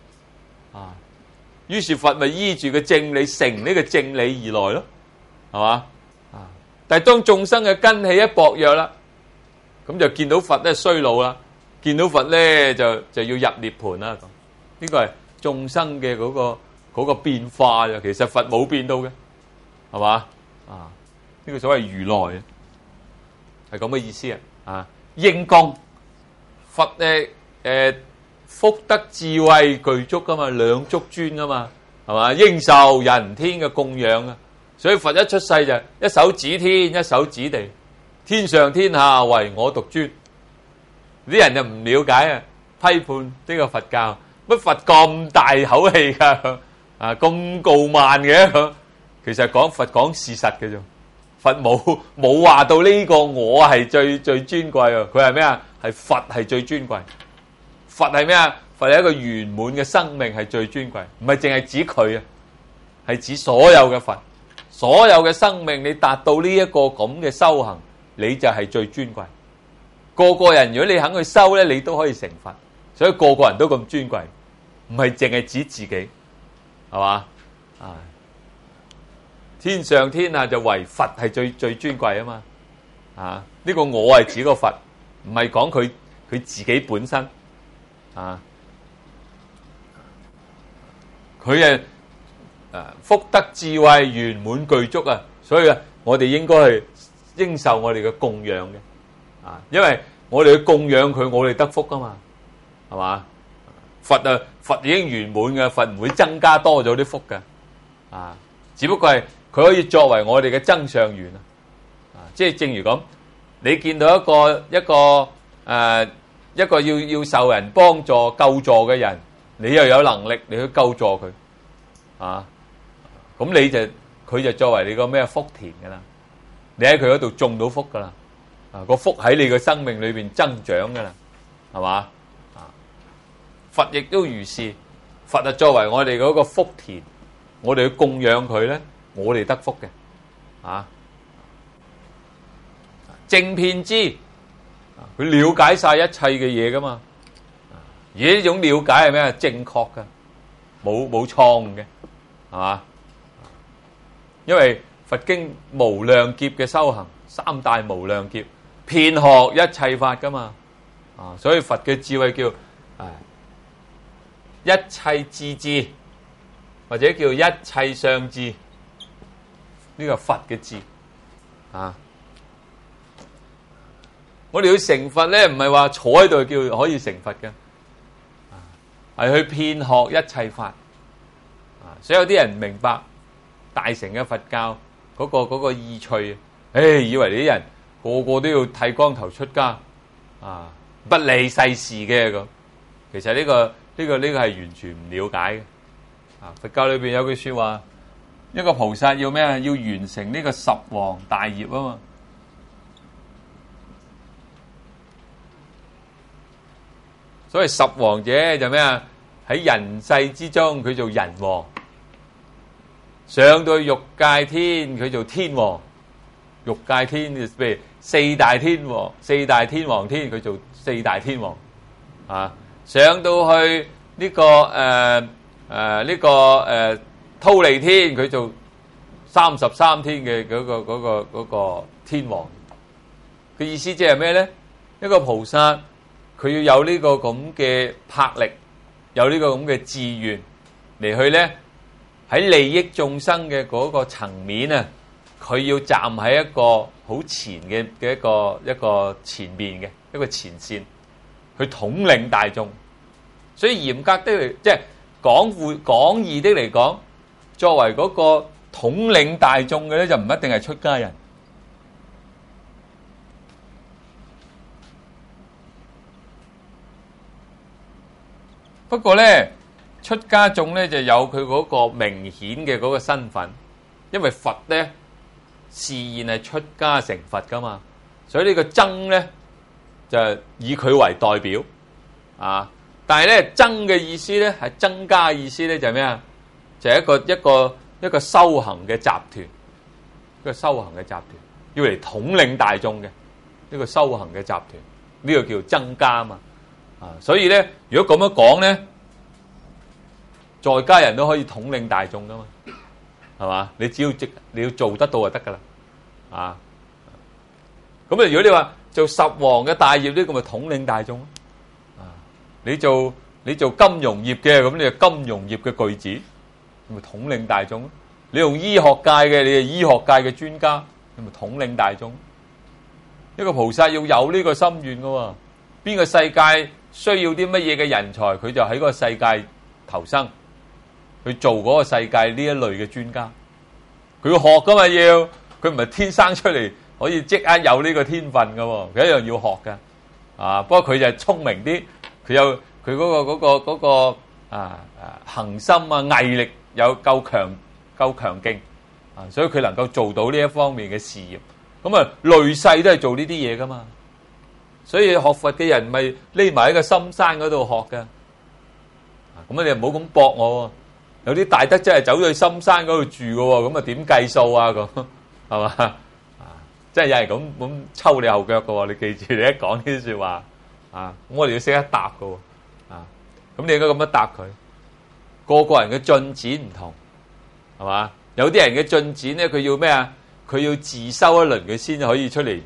於是佛咪依住個正理成呢個正理而來咯，係嘛？但係當眾生嘅根器一薄弱啦，咁就見到佛咧衰老啦，見到佛咧就要入涅槃啦。呢個係眾生嘅嗰個變化啫。其實佛冇變到嘅，係嘛？呢個所謂如來係咁嘅意思啊。應供佛福德智慧具足噶嘛，兩足尊噶嘛，係嘛？應受人天嘅供養啊，所以佛一出世就一手指天，一手指地，天上天下唯我獨尊。啲人就唔了解批判呢個佛教，乜佛咁大口氣噶？咁傲慢嘅？其實佛講事實嘅啫，佛冇話到呢個我係最尊貴啊，佢係咩啊？係佛係最尊貴。佛係咩啊？佛係一個圓滿嘅生命，係最尊貴，唔係淨係指佢啊，係指所有嘅佛，所有嘅生命，你達到呢一個咁嘅修行，你就係最尊貴。個個人如果你肯去修咧，你都可以成佛，所以個個人都咁尊貴，唔係淨係指自己，係嘛？天上天下就唯佛係最尊貴啊嘛。呢個我係指個佛，唔係講佢自己本身。佢福德智慧圓滿具足啊，所以我哋應該去應受我哋嘅供養嘅。因為我哋去供養佢，我哋得福噶嘛，係嘛？佛已經圓滿嘅，佛唔會增加多咗啲福嘅。只不過係佢可以作為我哋嘅增上緣即係正如咁，你見到一個要受人幫助救助嘅人，你又有能力你去救助佢，咁佢就作為你個咩福田噶啦，你喺佢嗰度種到福噶啦，個福喺你個生命裏邊增長噶啦，係嘛？佛亦都如是，佛就作為我哋嗰個福田， 我哋去供養佢咧，我哋得福嘅。啊，正遍知，佢了解晒一切嘅嘢噶嘛。而呢種了解係咩？正確噶，冇錯誤嘅，係嘛？因為佛經無量劫嘅修行，三大無量劫，遍學一切法噶嘛。啊，所以佛嘅智慧叫一切智智，或者叫一切相智。呢個佛嘅智啊！我哋要成佛咧，唔係話坐喺度叫可以成佛嘅，係去遍學一切法。啊，所以有啲人唔明白大乘嘅佛教嗰個意趣，以為你啲人個個都要剃光頭出家，啊，不理世事嘅咁。其實呢個係完全唔了解嘅。啊，佛教裏邊有句說話。一個菩薩要咩啊？要完成呢個十王大業啊嘛。所謂十王者就咩啊？喺人世之中佢做人王，上到欲界天佢做天王。欲界天譬如四大天王天佢做四大天王啊。上到去呢個忉利天佢做33天嘅嗰個天王嘅意思，即係咩咧？一個菩薩佢要有呢個咁嘅魄力，有呢個咁嘅志願嚟去咧喺利益眾生嘅嗰個層面啊，佢要站喺一個好前嘅一個前面嘅一個前線去統領大眾。所以嚴格的嚟，即係廣義的嚟講。作為嗰個統領大眾嘅咧，就唔一定係出家人。不過咧，出家眾咧就有佢嗰個明顯嘅嗰個身份，因為佛咧示現係出家成佛噶嘛，所以呢個僧咧就以佢為代表啊。但係咧僧嘅意思咧係增加意思咧就係咩啊？就係一個修行嘅集團，一個修行嘅集團，要嚟統領大眾嘅呢個修行嘅集團，呢個叫僧伽嘛。啊，所以咧，如果咁樣講咧，在家人都可以統領大眾噶嘛，係嘛？你只要你要做得到就得噶啦，啊。咁啊，如果你話做十王嘅大業呢，咁咪統領大眾咯。啊，你做金融業嘅，咁你係金融業嘅巨子。咪統領大眾。你用醫學界嘅，你係醫學界嘅專家，你咪統領大眾。一個菩薩要有呢個心願噶喎，邊個世界需要啲乜嘢嘅人才，佢就喺嗰個世界投生，去做嗰個世界呢一類嘅專家。佢要學噶嘛，佢唔係天生出嚟可以即刻有呢個天分噶喎，佢一樣要學噶。啊，不過佢就係聰明啲，佢有佢嗰個恆心啊，毅力。有夠強勁啊，所以佢能夠做到呢一方面嘅事業。咁啊，累世都係做呢啲嘢噶嘛。所以學佛嘅人咪匿埋喺個深山嗰度學噶。咁你唔好咁駁我喎。有啲大德真係走咗去深山嗰度住噶喎，咁啊點計數啊？咁係嘛？真係有人咁抽你後腳噶喎。你記住，你一講呢啲說話啊，咁我哋要識得答噶喎。啊，咁你應該咁樣答佢。個個人嘅進展唔同，係嘛？有啲人嘅進展咧，佢要咩啊？佢要自修一輪，佢先可以出嚟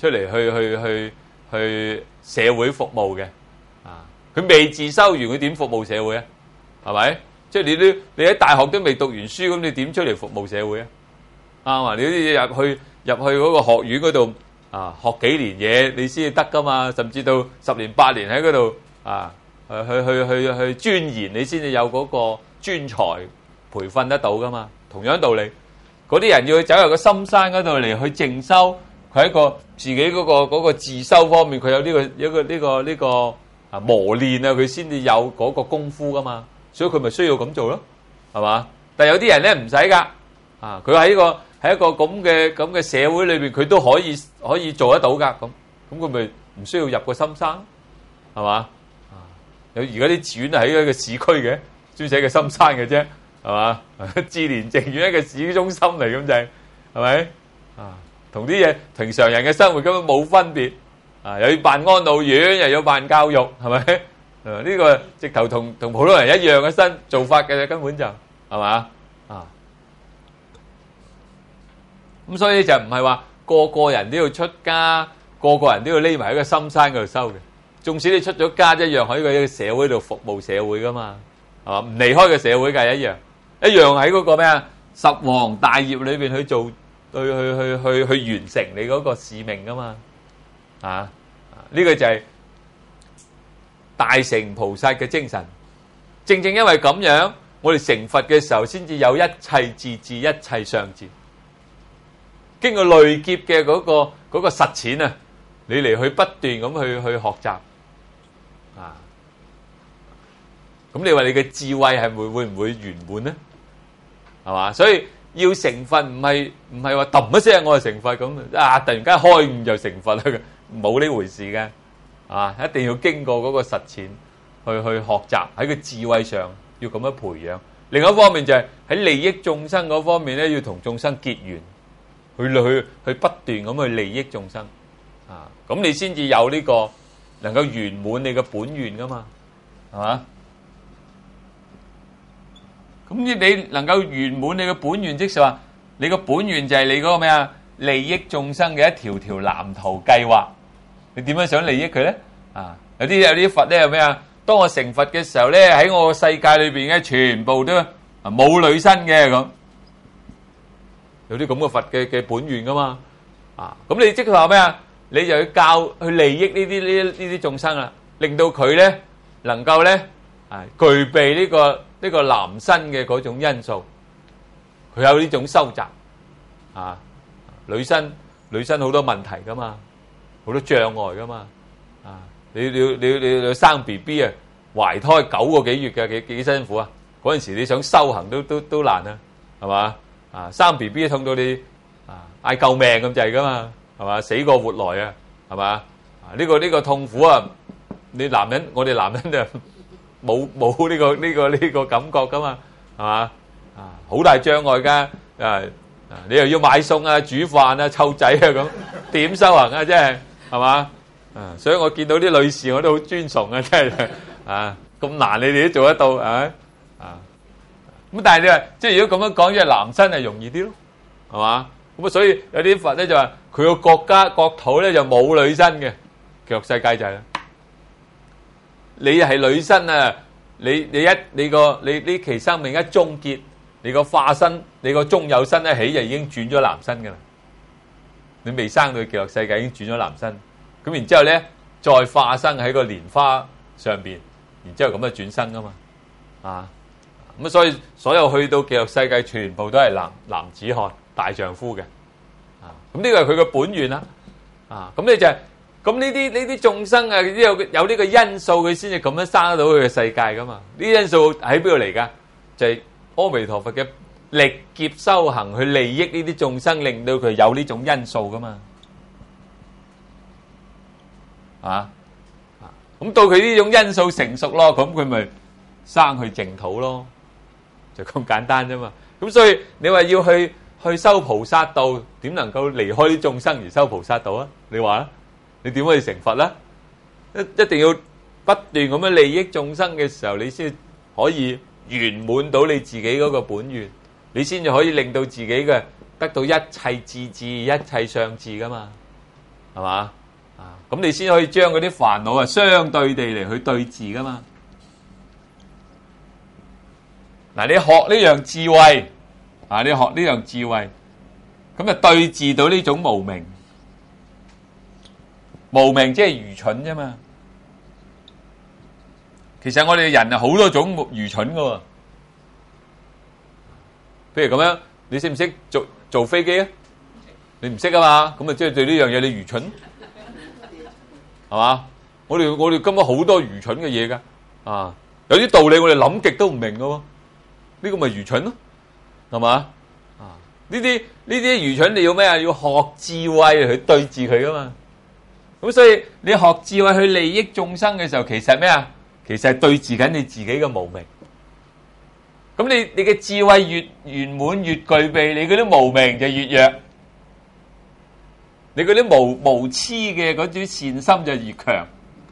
去社會服務嘅。啊，佢未自修完，佢點服務社會啊？係咪？即係你喺大學都未讀完書，咁你點出嚟服務社會啊？啱啊！你都要入去嗰個學院嗰度啊，學幾年嘢，你先至得噶嘛？甚至到10年8年喺嗰度啊。去鑽研，你先至有嗰個專才培訓得到噶嘛？同樣道理，嗰啲人要去走入個深山嗰度嚟去靜修，佢喺個自己嗰個自修方面，佢有呢個磨練啊，佢先至有嗰個功夫噶嘛。所以佢咪需要咁做咯，係嘛？但係有啲人咧唔使噶，啊，佢喺一個咁嘅社會裏邊，佢都可以做得到噶。咁佢咪唔需要入個深山，係嘛？有而家啲寺院喺一個市區嘅，專寫個深山嘅啫， 係嘛？志蓮淨苑一個市中心嚟咁就係咪？啊，同啲嘢平常人嘅生活根本冇分別。啊，又要辦安老院，又要辦教育，係咪？呢個直頭同普通人一樣嘅新做法嘅，根本就係嘛？啊，咁所以就唔係話個個人都要出家，個個人都要匿埋喺個深山嗰度修嘅。縱使你出咗家，一樣喺個社會度服務社會噶嘛，係嘛？唔離開個社會嘅一樣喺嗰個咩啊十皇大業裏邊去做，去完成你嗰個使命噶嘛。啊！呢個就係大乘菩薩嘅精神。正正因為咁樣，我哋成佛嘅時候，先至有一切自治，一切相治。經過累劫嘅嗰個實踐啊，你嚟去不斷咁去學習啊。咁你話你嘅智慧係會唔會圓滿呢？係嘛？所以要成佛唔係話揼一聲我就成佛咁啊！突然間開悟就成佛啦。冇呢回事嘅，啊！一定要經過嗰個實踐，去學習喺個智慧上要咁樣培養。另一方面就係喺利益眾生嗰方面咧，要同眾生結緣，去不斷咁去利益眾生，啊！咁你先至有呢個能夠圓滿你嘅本願噶嘛，係嘛？咁你能夠圓滿你嘅本願，即係話你個本願就係你嗰個咩啊？利益眾生嘅一條條藍圖計劃。你點樣想利益佢咧？啊，有啲佛咧係咩啊？當我成佛嘅時候咧，喺我個世界裏邊咧，全部都冇女身嘅咁，有啲咁嘅佛嘅本願噶嘛？啊，咁你即係話咩啊？你就要教去利益呢啲眾生啦，令到佢咧能夠咧具備呢個男身嘅嗰種因素，佢有呢種修習啊，女身好多問題噶嘛。好多障礙噶嘛，啊！你生 BB 啊，懷胎9個幾月嘅幾辛苦啊！嗰陣時你想修行都難啊，係嘛？啊，生 BB 痛到你啊嗌救命咁滯噶嘛，係嘛？死過活來啊，係嘛？啊呢個痛苦啊，我哋男人就冇呢個感覺噶嘛，係嘛？啊，好大障礙噶啊！你又要買餸啊、煮飯啊、湊仔啊咁，點修行啊？真係。係嘛？啊，所以我見到啲女士我都好尊崇啊！真係啊，咁難你哋都做得到，係咪？啊，咁但係你話，即係如果咁樣講，即係男身係容易啲咯，係嘛？咁啊，所以有啲佛咧就話，佢個國土咧就冇女身嘅，極樂世界就係啦。你係女身啊，你呢期生命一終結，你個化身，你個中有身一起就已經轉咗男身噶啦。你未生到極樂世界已經轉咗男身，咁然之後咧再化生喺個蓮花上邊，然之後咁就轉生噶嘛，啊，咁所以所有去到極樂世界全部都係男子漢大丈夫嘅，啊，咁呢個係佢嘅本願啦，啊，咁你就係咁呢啲眾生啊，有呢個因素佢先至咁樣生得到佢嘅世界噶嘛，呢啲因素喺邊度嚟噶？就係阿彌陀佛嘅歷劫修行去利益呢啲眾生，令到佢有呢種因素噶嘛，咁到佢呢種因素成熟咯，咁佢咪生去淨土咯，就咁簡單啫嘛。咁所以你話要去修菩薩道，點能夠離開啲眾生而修菩薩道啊？你話啦，你點可以成佛咧？一定要不斷咁樣利益眾生嘅時候，你先可以圓滿到你自己嗰個本願。你先至可以令到自己嘅得到一切自治、一切相治噶嘛，係嘛？啊，咁你先可以將嗰啲煩惱啊相對地嚟去對治噶嘛。嗱，你學呢樣智慧啊，你學呢樣智慧，咁就對治到呢種無明。無明即係愚蠢啫嘛。其實我哋人係好多種愚蠢噶喎。譬如咁樣，你識唔識做飛機啊？你唔識啊嘛，咁啊即係對呢樣嘢你愚蠢，係嘛？我哋今日好多愚蠢嘅嘢噶，啊，有啲道理我哋諗極都唔明噶喎，呢個咪愚蠢咯，係嘛？啊，呢啲愚蠢你要咩啊？要學智慧去對治佢噶嘛。咁所以你學智慧去利益眾生嘅時候，其實咩啊？其實係對治緊你自己嘅無明。 咁你嘅智慧越圓滿越具備，你嗰啲無明就越弱，你嗰啲無痴嘅嗰種善心就越強。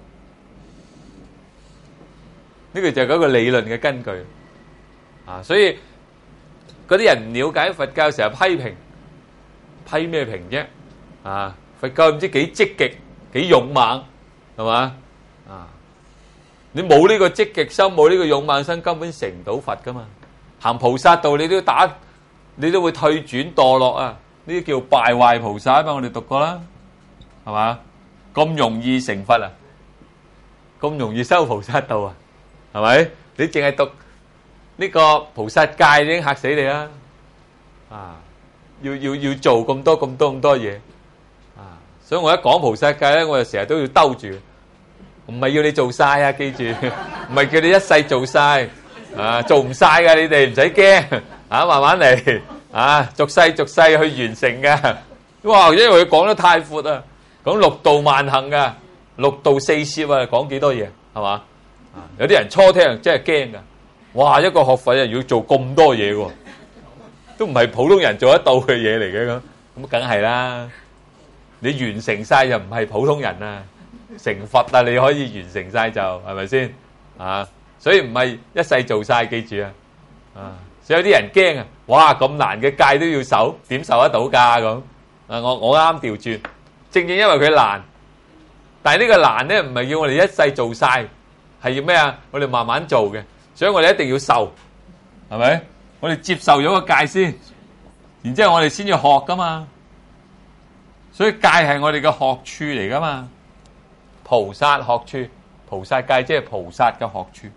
呢個就係嗰個理論嘅根據啊！所以嗰啲人唔了解佛教，成日批咩評啫？啊！佛教唔知幾積極幾勇猛，係嘛？啊！你冇呢個積極心，冇呢個勇猛心，根本成唔到佛噶嘛。行菩薩道，你都會退轉墮落啊！呢啲叫敗壞菩薩啊嘛，我哋讀過啦，係嘛？咁容易成佛啊？咁容易修菩薩道啊？係咪？你淨係讀呢個菩薩戒已經嚇死你啦！啊，要做咁多嘢啊！所以我一講菩薩戒咧，我就成日都要兜住，唔係要你做晒啊！記住，唔係叫你一世做晒啊！做唔晒噶，你哋唔使驚啊！慢慢嚟啊，逐世去完成嘅。哇！因為佢講得太闊啊，講六度萬行噶，六度四攝啊，講幾多嘢係嘛？有啲人初聽真係驚噶，哇！一個學佛要做咁多嘢喎，都唔係普通人做得到嘅嘢嚟嘅咁梗係啦。你完成晒就唔係普通人啊，成佛啊，你可以完成晒就係咪先啊？所以唔係一世做晒，記住啊！所以有啲人驚啊，哇！咁難嘅戒都要守，點受得到㗎咁啊？我啱調轉，正因為佢難，但係呢個難咧唔係要我哋一世做晒。係要咩啊？我哋慢慢做嘅，所以我哋一定要受，係咪？我哋接受咗個戒先，然之後我哋先要學噶嘛。所以戒係我哋嘅學處嚟噶嘛。菩薩學處，菩薩戒即係菩薩嘅學處。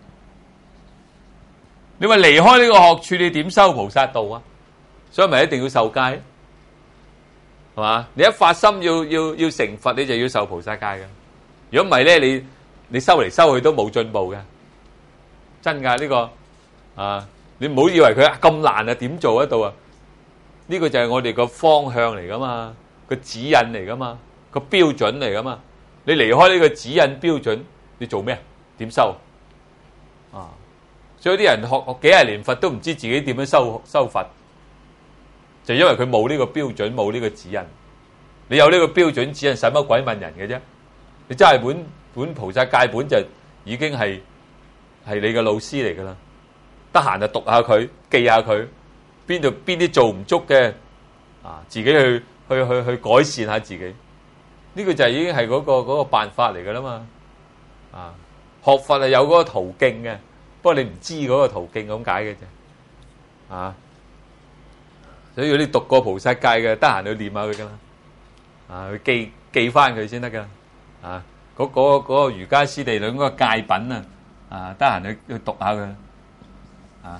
你話離開呢個學處，你點修菩薩道啊？所以咪一定要受戒，係嘛？你一發心要成佛，你就要受菩薩戒嘅。如果唔係咧，你修嚟修去都冇進步嘅，真噶呢個啊！你唔好以為佢咁難啊，點做得到啊？呢個就係我哋個方向嚟噶嘛，個指引嚟噶嘛，個標準嚟噶嘛。你離開呢個指引標準，你做咩啊？點修啊？所以啲人學幾廿年佛都唔知自己點樣修佛，就因為佢冇呢個標準，冇呢個指引。你有呢個標準指引，使乜鬼問人嘅啫？你真係本菩薩戒本就已經係你嘅老師嚟噶啦，得閒就讀下佢，記下佢，邊啲做唔足嘅啊，自己去改善下自己，呢個就已經係嗰個辦法嚟噶啦嘛。啊，學佛係有嗰個途徑嘅，不過你唔知嗰個途徑咁解嘅啫。啊，所以如果你讀過菩薩戒嘅，得閒去念下佢噶啦，啊，去記翻佢先得噶。啊，嗰個瑜伽師地論嗰個戒品啊，啊，得閒去讀下佢，啊，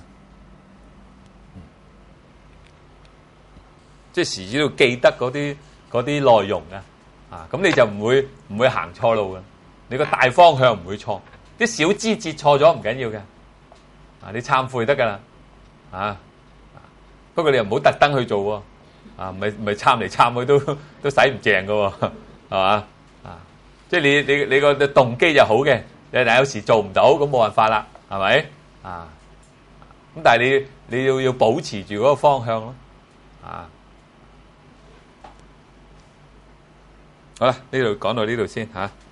即係時時都記得嗰啲內容啊，咁你就唔會行錯路嘅，你個大方向唔會錯，啲小枝節錯咗唔緊要嘅，啊，你懺悔得噶啦，啊，不過你又唔好特登去做喎，啊，唔係懺嚟懺去都使唔正噶喎，係嘛？即係你個動機就好嘅，但有時做唔到，咁冇辦法啦，係咪？啊，咁但係你要保持住嗰個方向咯，啊，好啦，呢度講到呢度先嚇。